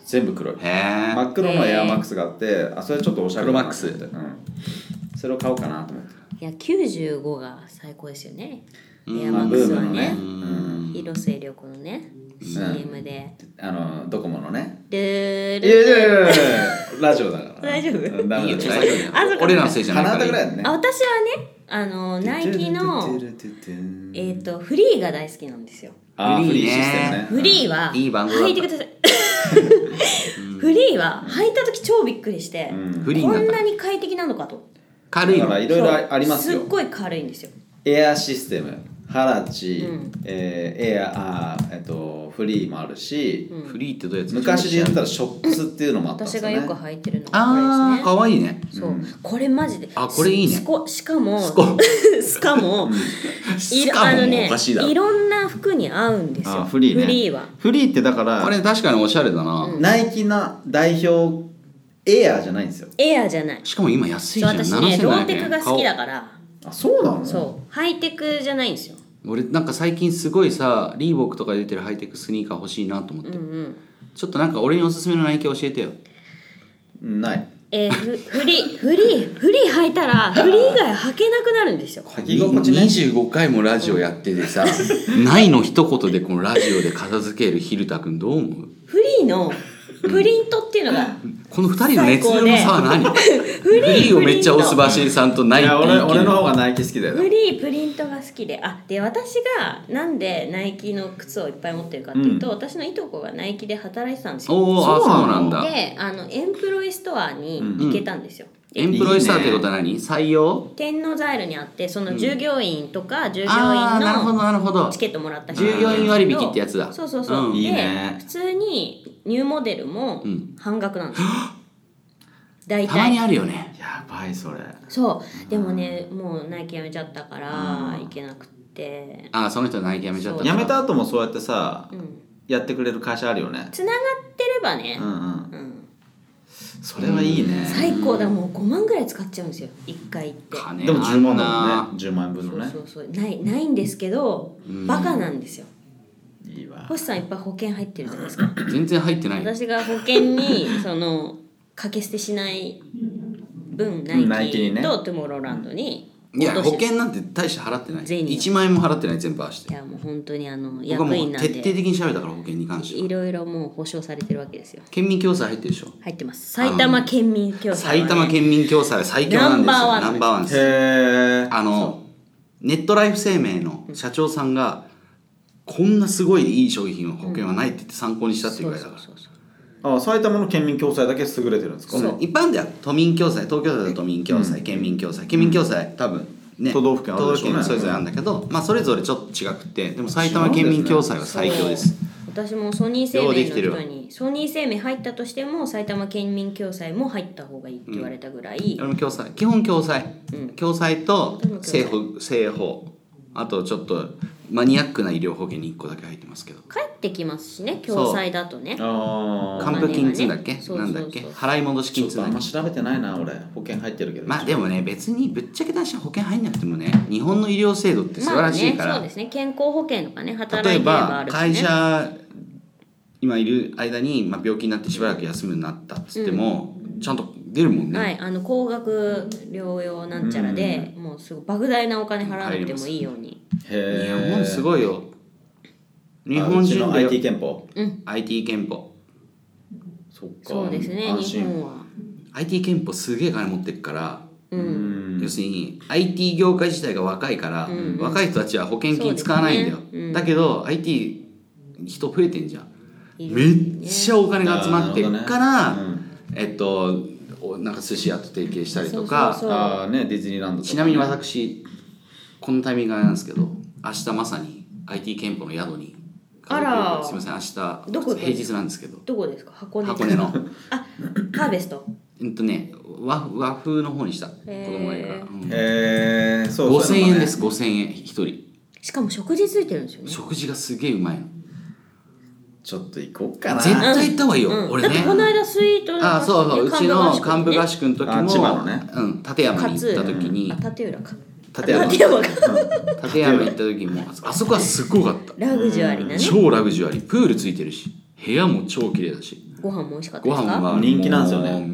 全部黒い。 へえ。 真っ黒のエアマックスがあって、あそれちょっとおしゃれだなと思って。 プロマッうん、それを買おうかなと思って。 いやきゅうじゅうごが最高ですよね。エアマックスはね、広末涼子のね シーエム で、 あのドコモのね。 ルールいやいやいやいやラジオだから。 大丈夫？ 大丈夫。俺らのせいじゃないから。 鼻歌ぐらいだね。 あ、私はね、あのナイキのえっとフリーが大好きなんですよ。 あー、フリーシステムね。 フリーは履いてください。フリーは履いた時超びっくりして、こんなに快適なのかと。 軽いの。 いろいろありますよ。 すっごい軽いんですよ。 エアシステム、ハラチ、うん、えー、エア、あえっとフリーもあるし、 うん、フリーってどういうやつ？ 昔で言ったらショックスっていうのもあったんですよね。 私がよく履いてるのがこれですね。 あー、かわいいね。 そう、うん、これマジで。 あ、これいいね。 しかもスコしかもいろあのね、いろんな服に合うんですよ。 あ、フリーね。 フリーは。 フリーってだからこれ確かにおしゃれだな。 うん、 ナイキの代表エアーじゃないんですよ。 エアーじゃない。 しかも今安いじゃん。 私ねローテクが好きだから。 あ、そうなの？ そうハイテクじゃないんですよ。 俺なんか最近すごいさリーボックとか出てるハイテクスニーカー欲しいなと思って、うんうん、ちょっとなんか俺におすすめのナイキ教えてよ。 ない。 えー、フ, フリーフリーフリー履いたらフリー以外履けなくなるんですよ。 履き心地ね。 にじゅうごかいもラジオやっててさないの一言でこのラジオで片付ける蛭田くんどう思う？ フリーのプリントっていうのがこのふたりの熱量の差は何？フリーをめっちゃ押すバシーさんとナイキ。 俺, 俺の方がナイキ好きだよ。 フリープリントが好きで、あで私がなんでナイキの靴をいっぱい持ってるかっていうと、うん、私のいとこがナイキで働いてたんですよ。 おー、あ、そうなんだ。 であのエンプロイストアに行けたんですよ、 うん、エンプロイストアってことは何？採用？ 天王ザイルにあって、その従業員とか従業員のチケットもらった人、 従業員割引ってやつだ。 そうそうそう、うん、でいいね、普通にニューモデルも半額なんですよ、うん、大体たまにあるよね。 やばいそれ。 そうでもね、もうナイキやめちゃったから行けなくて。 ああ、その人ナイキやめちゃった。 やめた後もそうやってさ、うん、やってくれる会社あるよね。 つながってればね、 うんうんうん、それはいいね。 最高だ。もうごまんぐらい使っちゃうんですよいっかい行って。 でもじゅうまんだもんね。じゅうまんぶんのね。 そうそうそう、ないないんですけど、バカなんですよ。 いいわ。 星さんいっぱい保険入ってるじゃないですか。 全然入ってない。 私が保険にその掛け捨てしない分ナイキとトゥモローランドに、 いや保険なんて大して払ってない。いちまんえんも払ってない。全部合わせて。 いやもう本当にあの役員なんで徹底的に調べたから、保険に関してはいろいろもう保証されてるわけですよ。 県民共済入ってるでしょ。 入ってます。埼玉県民共済、 ね、埼玉県民共済は最強なんですよ。ナンバーワンです。 へあのネットライフ生命の社長さんが、こんなすごいいい商品の保険はないって言って参考にしたっていうぐらいだから。そうそうそうそう。 ああ、埼玉の県民共済だけ優れてるんですか？ そう、いっぱいあるんだよ。都民共済、東京都だと都民共済、うん、県民共済、県民共済、多分ね、 都道府県あるでしょうね。 都道府県それぞれあるんだけど、まあそれぞれちょっと違くて、でも埼玉県民共済は最強です。 私もソニー生命の人に、ソニー生命入ったとしても埼玉県民共済も入った方がいいって言われたぐらい、 うん、共済、基本共済、うん、共済と政府政法、あとちょっとマニアックな医療保険にいっこだけ入ってますけど、 帰ってきますしね、共済だとね。 あ還付金つんだっけ、なんだっけ、払い戻し金つんだっけ。 あんま調べてないな俺。保険入ってるけど。 まあでもね、別にぶっちゃけ出して保険入んなくてもね、日本の医療制度って素晴らしいから、 まあね、そうですね、健康保険とかね、働いてればあるしね。 例えば会社今いる間に、まあ、病気になってしばらく休むようになったっつっても、うん、ちゃんと出るもんね。 はい、あの高額療養なんちゃらで、うん、もうすごい莫大なお金払わなくてもいいように。 へえ。 日本すごいよ。日本人の アイティー 憲法。 うん。 アイティー 憲法。 そっか。 そうですね。日本はアイティー 憲法すげえ金持ってるから。うん。要するに アイティー 業界自体が若いから、うんうん、若い人たちは保険金使わないんだよ。ね、うん、だけど アイティー 人増えてんじゃん。めっちゃお金が集まってるから、ね、うん、えっとなんか寿司屋と提携したりとか、 そうそうそう、あね、ディズニーランドとか、ね、 ちなみに私このタイミングなんですけど、明日まさに アイティー 憲法の宿に、 あらすみません、明日どこ平日なんですけど、 どこですか？箱根。 箱根のあ、ハーベスト。 うんとね、和, 和風の方にした子供がいるから、うん、 へえ、そう、 ごせんえんです。ごせんえんひとり。 しかも食事ついてるんですよね。 食事がすげえうまいの。 ちょっと行こうかな。 絶対行った方がいいよ、うん、俺ね。 だってこの間スイート、ね、 あ、そうそう、うちの幹部合宿の時も、 千葉のね、 うん、立山に行った時に、 あ、立浦か。 立山立山か。 立山行った時も、あそこはすごかった。 ラグジュアリーなね。 超ラグジュアリー、プールついてるし、部屋も超綺麗だし。 ご飯も美味しかったですか？ ご飯は人気なんですよねもう、うん、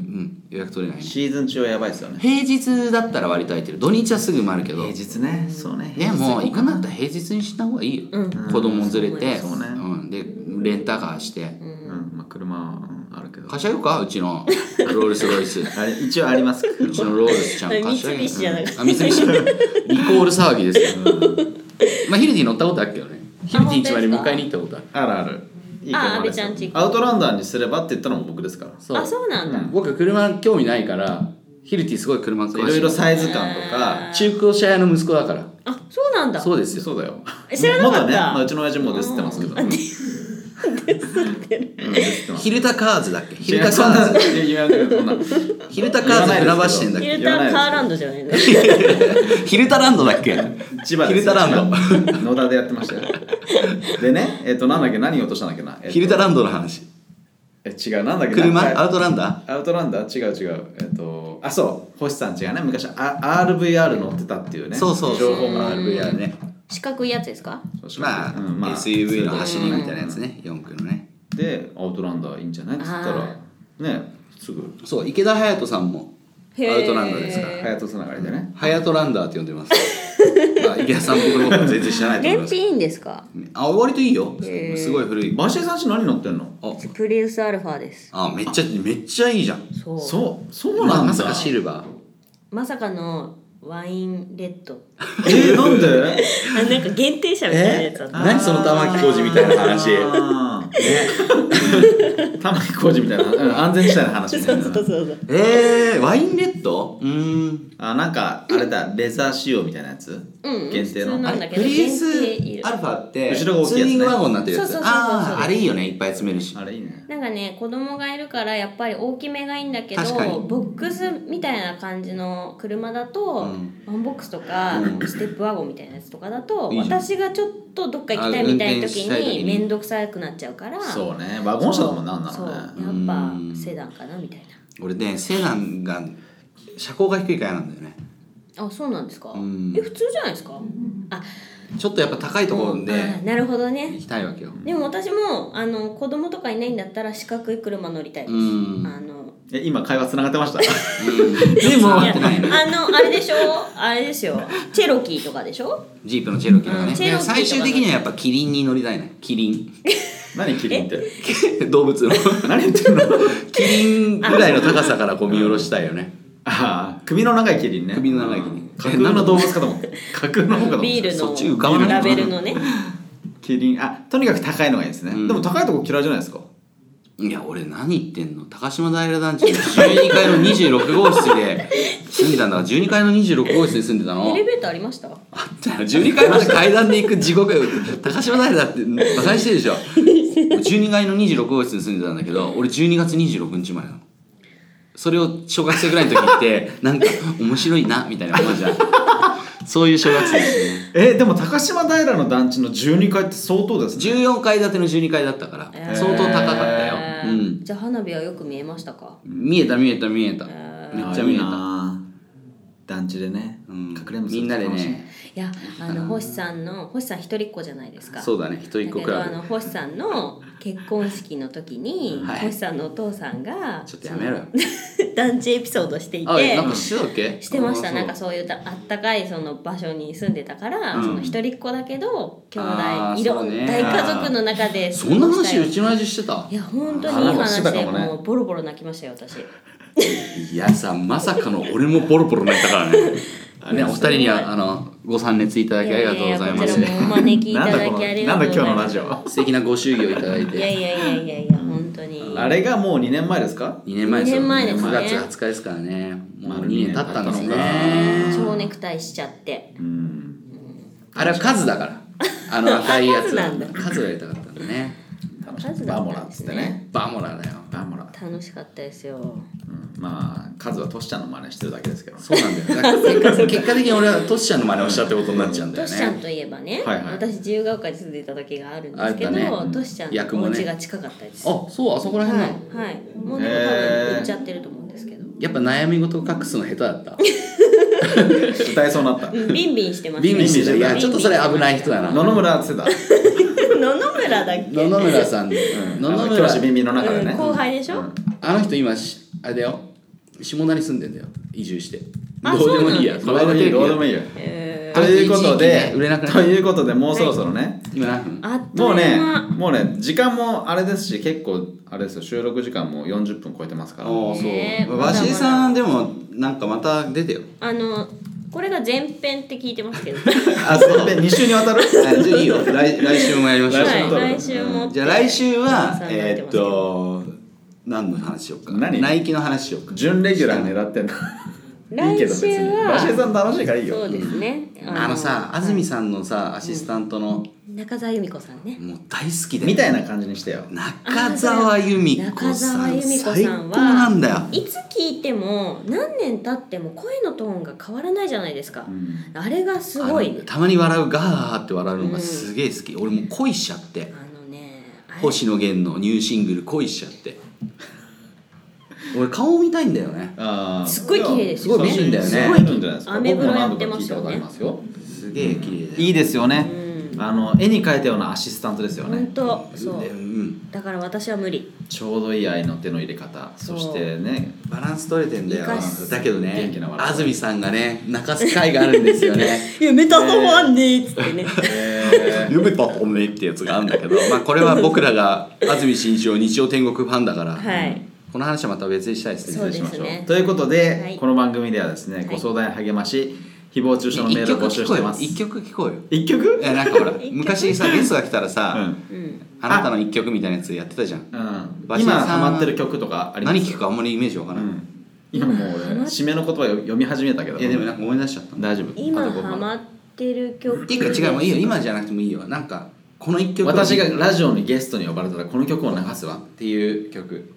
予約取れない。 シーズン中はやばいですよね。 平日だったら割と空いてる。土日はすぐ埋まるけど。 平日ね、そうね。 でも行くんだったら平日にした方がいいよ、うん、子供連れて、 そうね、 うん、でレンタカーして、 うんうんまあ、車はあるけど貸し上げようか、うちのロールスロイスあれ一応ありますうちのロールスちゃん貸し上げ三菱じゃなくて、 あ、三菱リコール騒ぎですけど、うん、まあヒルティ乗ったことあるけどね。ヒルティ一番に迎えに行ったことある。 あるある。いいあ、安倍ちゃんちアウトランダーにすればって言ったのも僕ですから。 そうあ、そうなんだ、うん、 僕車興味ないからヒルティすごい車詳しい。 いろいろサイズ感とか。 中古車屋の息子だから。 あ、そうなんだ。 そうですよ。 そうだよ。 知らなかった。 もっとね、まあ、うちの親父もデスってますけど。 ヒルタカーズだっけ？ヒルタカーズ。ヒルタカーズ船橋店だっけ？ ヒルタカーランドじゃないの？ ヒルタランドだっけ？ 千葉です。ヒルタランド。野田でやってましたよ。でね、えっとなんだっけ、何を落としたんだっけな。 ヒルタランドの話。 え、違う、なんだっけ。 車？アウトランダー？アウトランダー？違う違う。えっとあ、そう、星さんちがね、昔 アールブイアール 乗ってたっていうね。 そうそう、 情報もアールブイアール ね。 四角いやつですか？ まあ、うん、まあ、エスユーブイ の走りみたいなやつね、よん区のね。 で、アウトランダーいいんじゃないっつったらね、すぐ。 そう、池田隼人さんもアウトランダーですから。 隼人つながりでね。 隼人ランダーって呼んでます。まあ、池田さん僕のこと全然知らないと思います。 燃費いいんですか？ あ、割といいよ。すごい古い。 バシエさんち何乗ってんの？ あ、プリウスアルファです。 あ、めっちゃめっちゃいいじゃん。 そう。 そう、そうなんだ。 まさかシルバー。 まさかのワインレッド。 えー、なんで？ あ、なんか限定車みたいなやつだった。 何その玉置浩二みたいな話。 玉置浩二みたいな、うん、安全地帯の話みたいな。 そうそうそうそう。 えー、ワインレッド？うーん。 あ、なんかあれだ、レザー仕様みたいなやつ？ うん、 限定の。 なんだけどプリウスアルファって後ろが大きいやつね。 ツーリングワゴンになってるやつ。 そうそうそうそう。 ああ、あれいいよね、いっぱい詰めるし。 あれいいね。 なんかね、子供がいるからやっぱり大きめがいいんだけど、ボックスみたいな感じの車だと、うん、ワンボックスとか、うん、ステップワゴンみたいなやつとかだと、私がちょっとどっか行きたいみたいな時に面倒くさくなっちゃうから。 そうね、ワゴン車だもんなんなのね。 そう、やっぱセダンかなみたいな。 俺ね、セダンが車高が低いからなんだよね。 あ、そうなんですか。え、普通じゃないですか。あ、 ちょっとやっぱ高いところで、 うん、なるほどね。 行きたいわけよ。 でも私もあの子供とかいないんだったら四角い車乗りたいです。あのえ、今会話つながってました。 うん、でもあのあれでしょ、あれですよ。チェロキーとかでしょ。 ジープのチェロキーとかね。 うん、 最終的にはやっぱキリンに乗りたいね。キリン。 何キリンって動物の何言ってんの。 キリンぐらいの高さからこう見下ろしたいよね。 ああ、首の長いキリンね。 首の長いキリン。 架空の動物かと思って。架空の方かと思って。 ビールのラベルのね。 キリン、あ、とにかく高いのがいいですね。うん、でも高いとこ嫌いじゃないですか。 いや、俺何言ってんの。高島平団地のじゅうにかいのにじゅうろく号室で住んでたんだから、じゅうにかいのにじゅうろく号室に住んでたの。 エレベーターありました？ あったよ。じゅうにかいまで階段で行く地獄。高島平だって馬鹿にしてるでしょ。じゅうにかいのにじゅうろく号室に住んでたんだけど、俺じゅうにがつにじゅうろくにちまでなの。それを小学生ぐらいの時ってなんか面白いなみたいな思うじゃん。そういう小学生ですね。 えー、でも高島平の団地のじゅうにかいって相当ですね。 じゅうよんかい建てのじゅうにかいだったから、えー、相当高かったよ、 えーうん、じゃあ花火はよく見えましたか？ 見えた見えた見えた、 えー、 めっちゃ見えた。 団地でね、うん、隠れみんなでね。 いや、あの星さんの星さん一人っ子じゃないですか。 そうだね、一人っ子クラブ。 だけどあの星さんの結婚式の時に、はい、星さんのお父さんがちょっとやめろよ団地エピソードしていて、 あ、なんかしてたっけ？ してました。なんかそういうあったかいその場所に住んでたから、うん、その一人っ子だけど兄弟いろんな大家族の中でそんな話うちの親父してた？ いや本当にいい話で、ね、もうボロボロ泣きましたよ私。 いやさ、まさかの俺もボロボロ泣いたからね。ね、お二人にはあのご参列いただきありがとうございます。 いやいや、こちらもお招きいただきありがとうございます。 なんだ今日のラジオ。 素敵なご祝儀をいただいて。 いやいやいやいやいや、本当に。 あれがもうにねんまえですか？ にねんまえですよ。 にねんまえですね。 くがつはつかですからね。もうにねん経ったんですね。 蝶ネクタイしちゃって。 うん。 あれは数だから。あの赤いやつ。 数なんだ。 数がやりたかったんだね。 バモラっつってね。 バモラだよ。 バモラ。 楽しかったですよ。 うん、まあ数はトシちゃんの真似してるだけですけど。 そうなんだよ。結果結果的に俺はトシちゃんの真似をしたってことになっちゃうんだよね。 トシちゃんといえばね、はいはい、私自由が丘に住んでいた時があるんですけど、ね、トシちゃんのお家が近かったです。 ね、あ、そう、あそこら辺なの。 はい、はい、もうでも多分売っちゃってると思うんですけど。 やっぱ悩み事を隠すの下手だった。 歌えそうになった。 ビンビンしてました。 ビンビンしてた。いや、ちょっとそれ危ない人だな。 野々村って言ってた。 野野々村だっけ。 野々村さん、 うん、 野々村教師耳の中でね、 うん、後輩でしょ、うん、 あの人今あれだよ、下田に住んでんだよ、移住して。 どうでもいいや、 どうでもいいどうでもいいよ、 えー、ということで売れなくなということでもうそろそろね、はい、 今何分？ あっという間。 もうねもうね時間もあれですし、結構あれですよ、収録時間もよんじゅっぷん超えてますから。 おそう、 ね、 わしさんでもなんかまた出てよ。 あのこれが前編って聞いてますけどあ、前編に週にわたるじゃあいいよ、来, 来週もやりましょう。 はい、来週も。 じゃあ来週はえー、っと何の話しようか。 何？ ナイキの話しようか。 準レギュラー狙ってんのいいけど別に来週はラシエさん楽しいからいいよ。 そうですね、 あの, あのさ、安住さんのさアシスタントの、 うん、中澤由美子さんね、 もう大好きでみたいな感じにしてよ。 中澤由美子さん最高なんだよ。 いつ聞いても何年経っても声のトーンが変わらないじゃないですか、うん、あれがすごい。 たまに笑うガーって笑うのがすげえ好き、うん、俺もう恋しちゃって、 あのね、 星野源のニューシングル恋しちゃって俺顔見たいんだよね。 あ、すっごい綺麗ですよね。 すごい美人だよね。 すごい綺麗。アメブロやってますよね。 すげえ綺麗だよ。 いいですよね、うん、あの絵に描いたようなアシスタントですよね。 本当そう、 うん、 だから私は無理。 ちょうどいい愛の手の入れ方、そしてねバランス取れてんだよ。だけどね、 元気な安住さんがね泣かす回があるんですよね夢たとまんねーっつってね、 えー、夢たとねってやつがあるんだけど、まあこれは僕らが安住紳一郎日曜天国ファンだから、 はい、 この話はまた別にしたいですね。 そうですね。 ということで、 はい、 この番組ではですね、はい、ご相談や励まし、誹謗中傷のメールを募集してます。 一曲聞こうよ。 一曲？ いや、なんかほら昔さゲストが来たらさ、 うん、 あなたの一曲みたいなやつやってたじゃん。 うん、今ハマってる曲とかあります？ 何聞くかあんまりイメージわからない、うん、 今もう俺締めの言葉を読み始めたけど、 いやでもなんか思い出しちゃった。 大丈夫。 今ハマってる曲っていうか違う、もういいよ、今じゃなくてもいいよ。なんかこの一曲、 私がラジオにゲストに呼ばれたらこの曲を流すわっていう曲。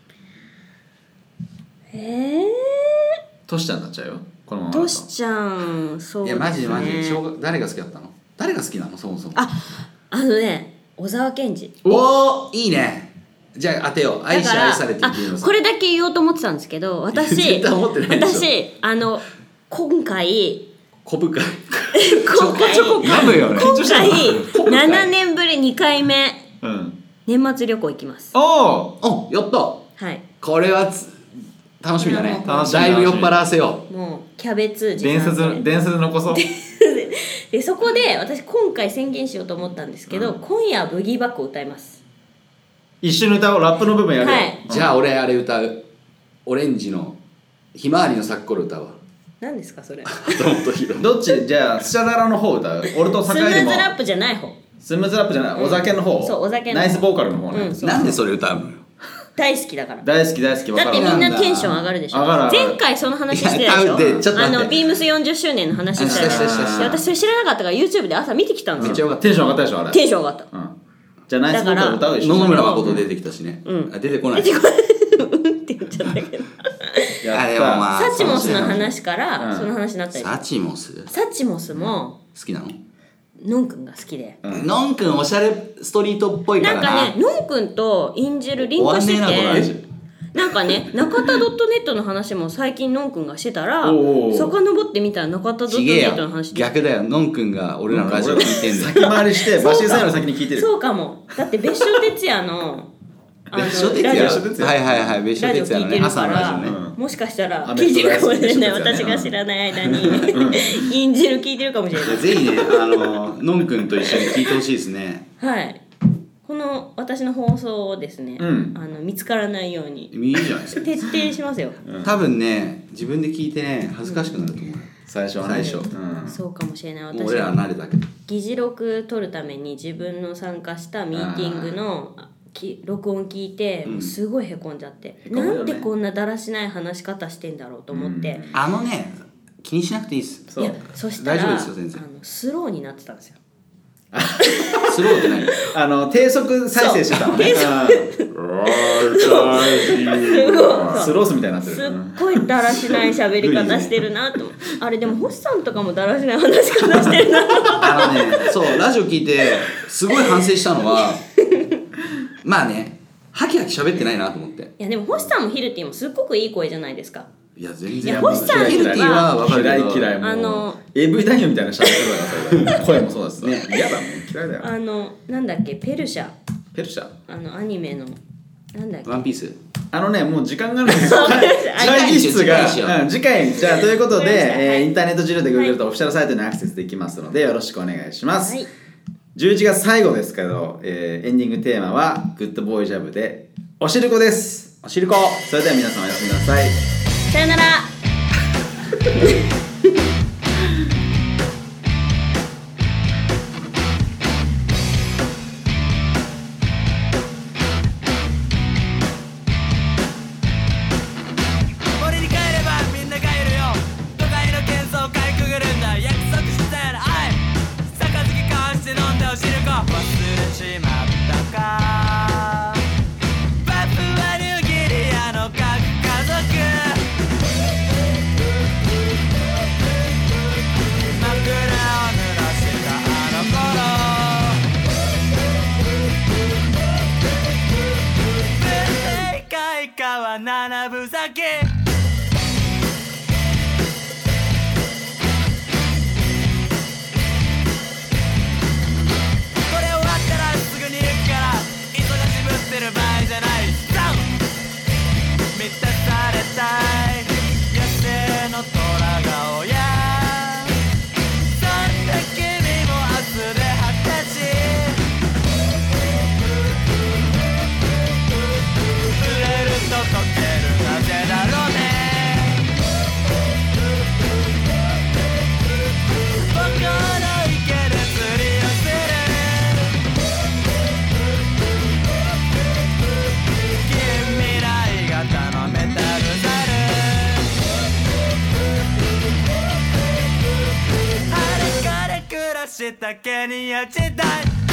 えー、 トシちゃんになっちゃうよこのまま。 トシちゃん、そうですね。 いやマジでマジで小学誰が好きだったの？誰が好きなのそもそも。 あ、あのね、小沢健二。 おお、いいね。じゃあ当てよう。愛し愛されてっていうのさ。 これだけ言おうと思ってたんですけど、私絶対思ってないでしょ。 私あの今回小深い今回ちょこちょこ噛むよね。 今回ななねんぶりにかいめ、うん、年末旅行行きます。 おお、やった。 はい。 これはつ楽しみだね。 楽しみ。 だいぶ酔っ払わせよう。もうキャベツ伝説伝説残そう。 でそこで私今回宣言しようと思ったんですけど、うん、今夜ブギーバックを歌います。 一緒に歌おう。ラップの部分やるよ、 はい、 じゃあ俺あれ歌う。オレンジのひまわりの咲く頃歌うわ。 何ですかそれどっち？じゃあスチャダラの方歌う？俺と坂井もスムーズラップじゃない方。 スムーズラップじゃない、うん、お酒の方。 そう、お酒の方。 ナイスボーカルの方ね、 うん、なんでそれ歌うのよ。 大好きだから。 大好き大好き。 だってみんなテンション上がるでしょ。 上がる上がる。 前回その話してたでしょ。あのビームスよんじゅっしゅうねんの話したでしょ。私それ知らなかったから YouTube で朝見てきたんですよ。 めっちゃよかった。テンション上がったでしょあれ。 テンション上がった。 うん、じゃあナイスボーカル歌うでしょ。 野々村誠出てきたしね。うん。出てこない。 出てこない。うんって言っちゃったけど。 やった。まあ、 サチモスの話からその話になったり。 サチモス？ サチモスも好きなの？ のんくんが好きで、 うん、のんくんおしゃれストリートっぽいからな。 なんかね、のんくんとインジェルリンクしてて、なんかね、中田 .net の話も最近のんくんがしてたら遡ってみたら中田 .net の話で逆だよ。のんくんが俺らのラジオ聞いてんだよ。 先回りしてバシエさんより先に聞いてる。 そうかも。だって別所哲也の別所哲也、はいはいはい、別所哲也のね、朝のラジオね、うん、もしかしたら聞いてるかもしれない、私が知らない間にインジェル聞いてるかもしれない。 ぜひね、あののんくんと一緒に聞いてほしいですね。 はい。この私の放送をですね、うん、あの見つからないようにいいじゃないですか。 徹底しますよ。 うん、多分ね、自分で聞いてね、恥ずかしくなると思う。うん、 最初は最初、 うん、そうかもしれない。私俺ら慣れたけど。 議事録取るために自分の参加したミーティングのき録音聞いて、うん、すごいへこんじゃって、ね、なんでこんなだらしない話し方してんだろうと思って、 うん、あのね気にしなくていいです。 いや、そしたら大丈夫ですよ全然。 あのスローになってたんですよ。 スローって何？ あの低速再生してたのね。スロースみたいになってる。 すっごいだらしない喋り方してるなと。あれでも星さんとかもだらしない話し方してるな。 あのね、そうラジオ聞いてすごい反省したのはまあね、ハキハキ喋ってないなと思って。 いやでも星さんもヒルティもすっごくいい声じゃないですか。 いや全然いや星さんヒルティは分かるけど嫌い嫌いもうあのエーブイ 男優みたいなシャツとかさ声もそうですね嫌だもん嫌いだよあのなんだっけペルシャペルシャあのアニメのなんだっけワンピースあのねもう時間がないですそうです会議室が次回うん次回じゃあということで、 わかりましたえーはいインターネットジルでググるとオフィシャルサイトにアクセスできますのでよろしくお願いします、 はいじゅういちがつ最後ですけど、えーエンディングテーマはグッドボーイジャブでおしるこですおしるこそれでは皆さんおやすみなさいさよなら森に帰ればみんながいるよ都会の喧騒をかいくぐるんだ約束したよな愛杯交わして飲んでおしるこ忘れちまったかパプアニューギニアの各家族枕を濡らしたあの頃文明開花は七分咲きこれ終わったらすぐに行くから忙しぶってる場合じゃないさん満たされたい野生の虎顔やそんな君も明日で二十歳触れると溶けるなぜだろうね僕の池で釣りをする近未来型のメタルザルあれから暮らしたケニア時代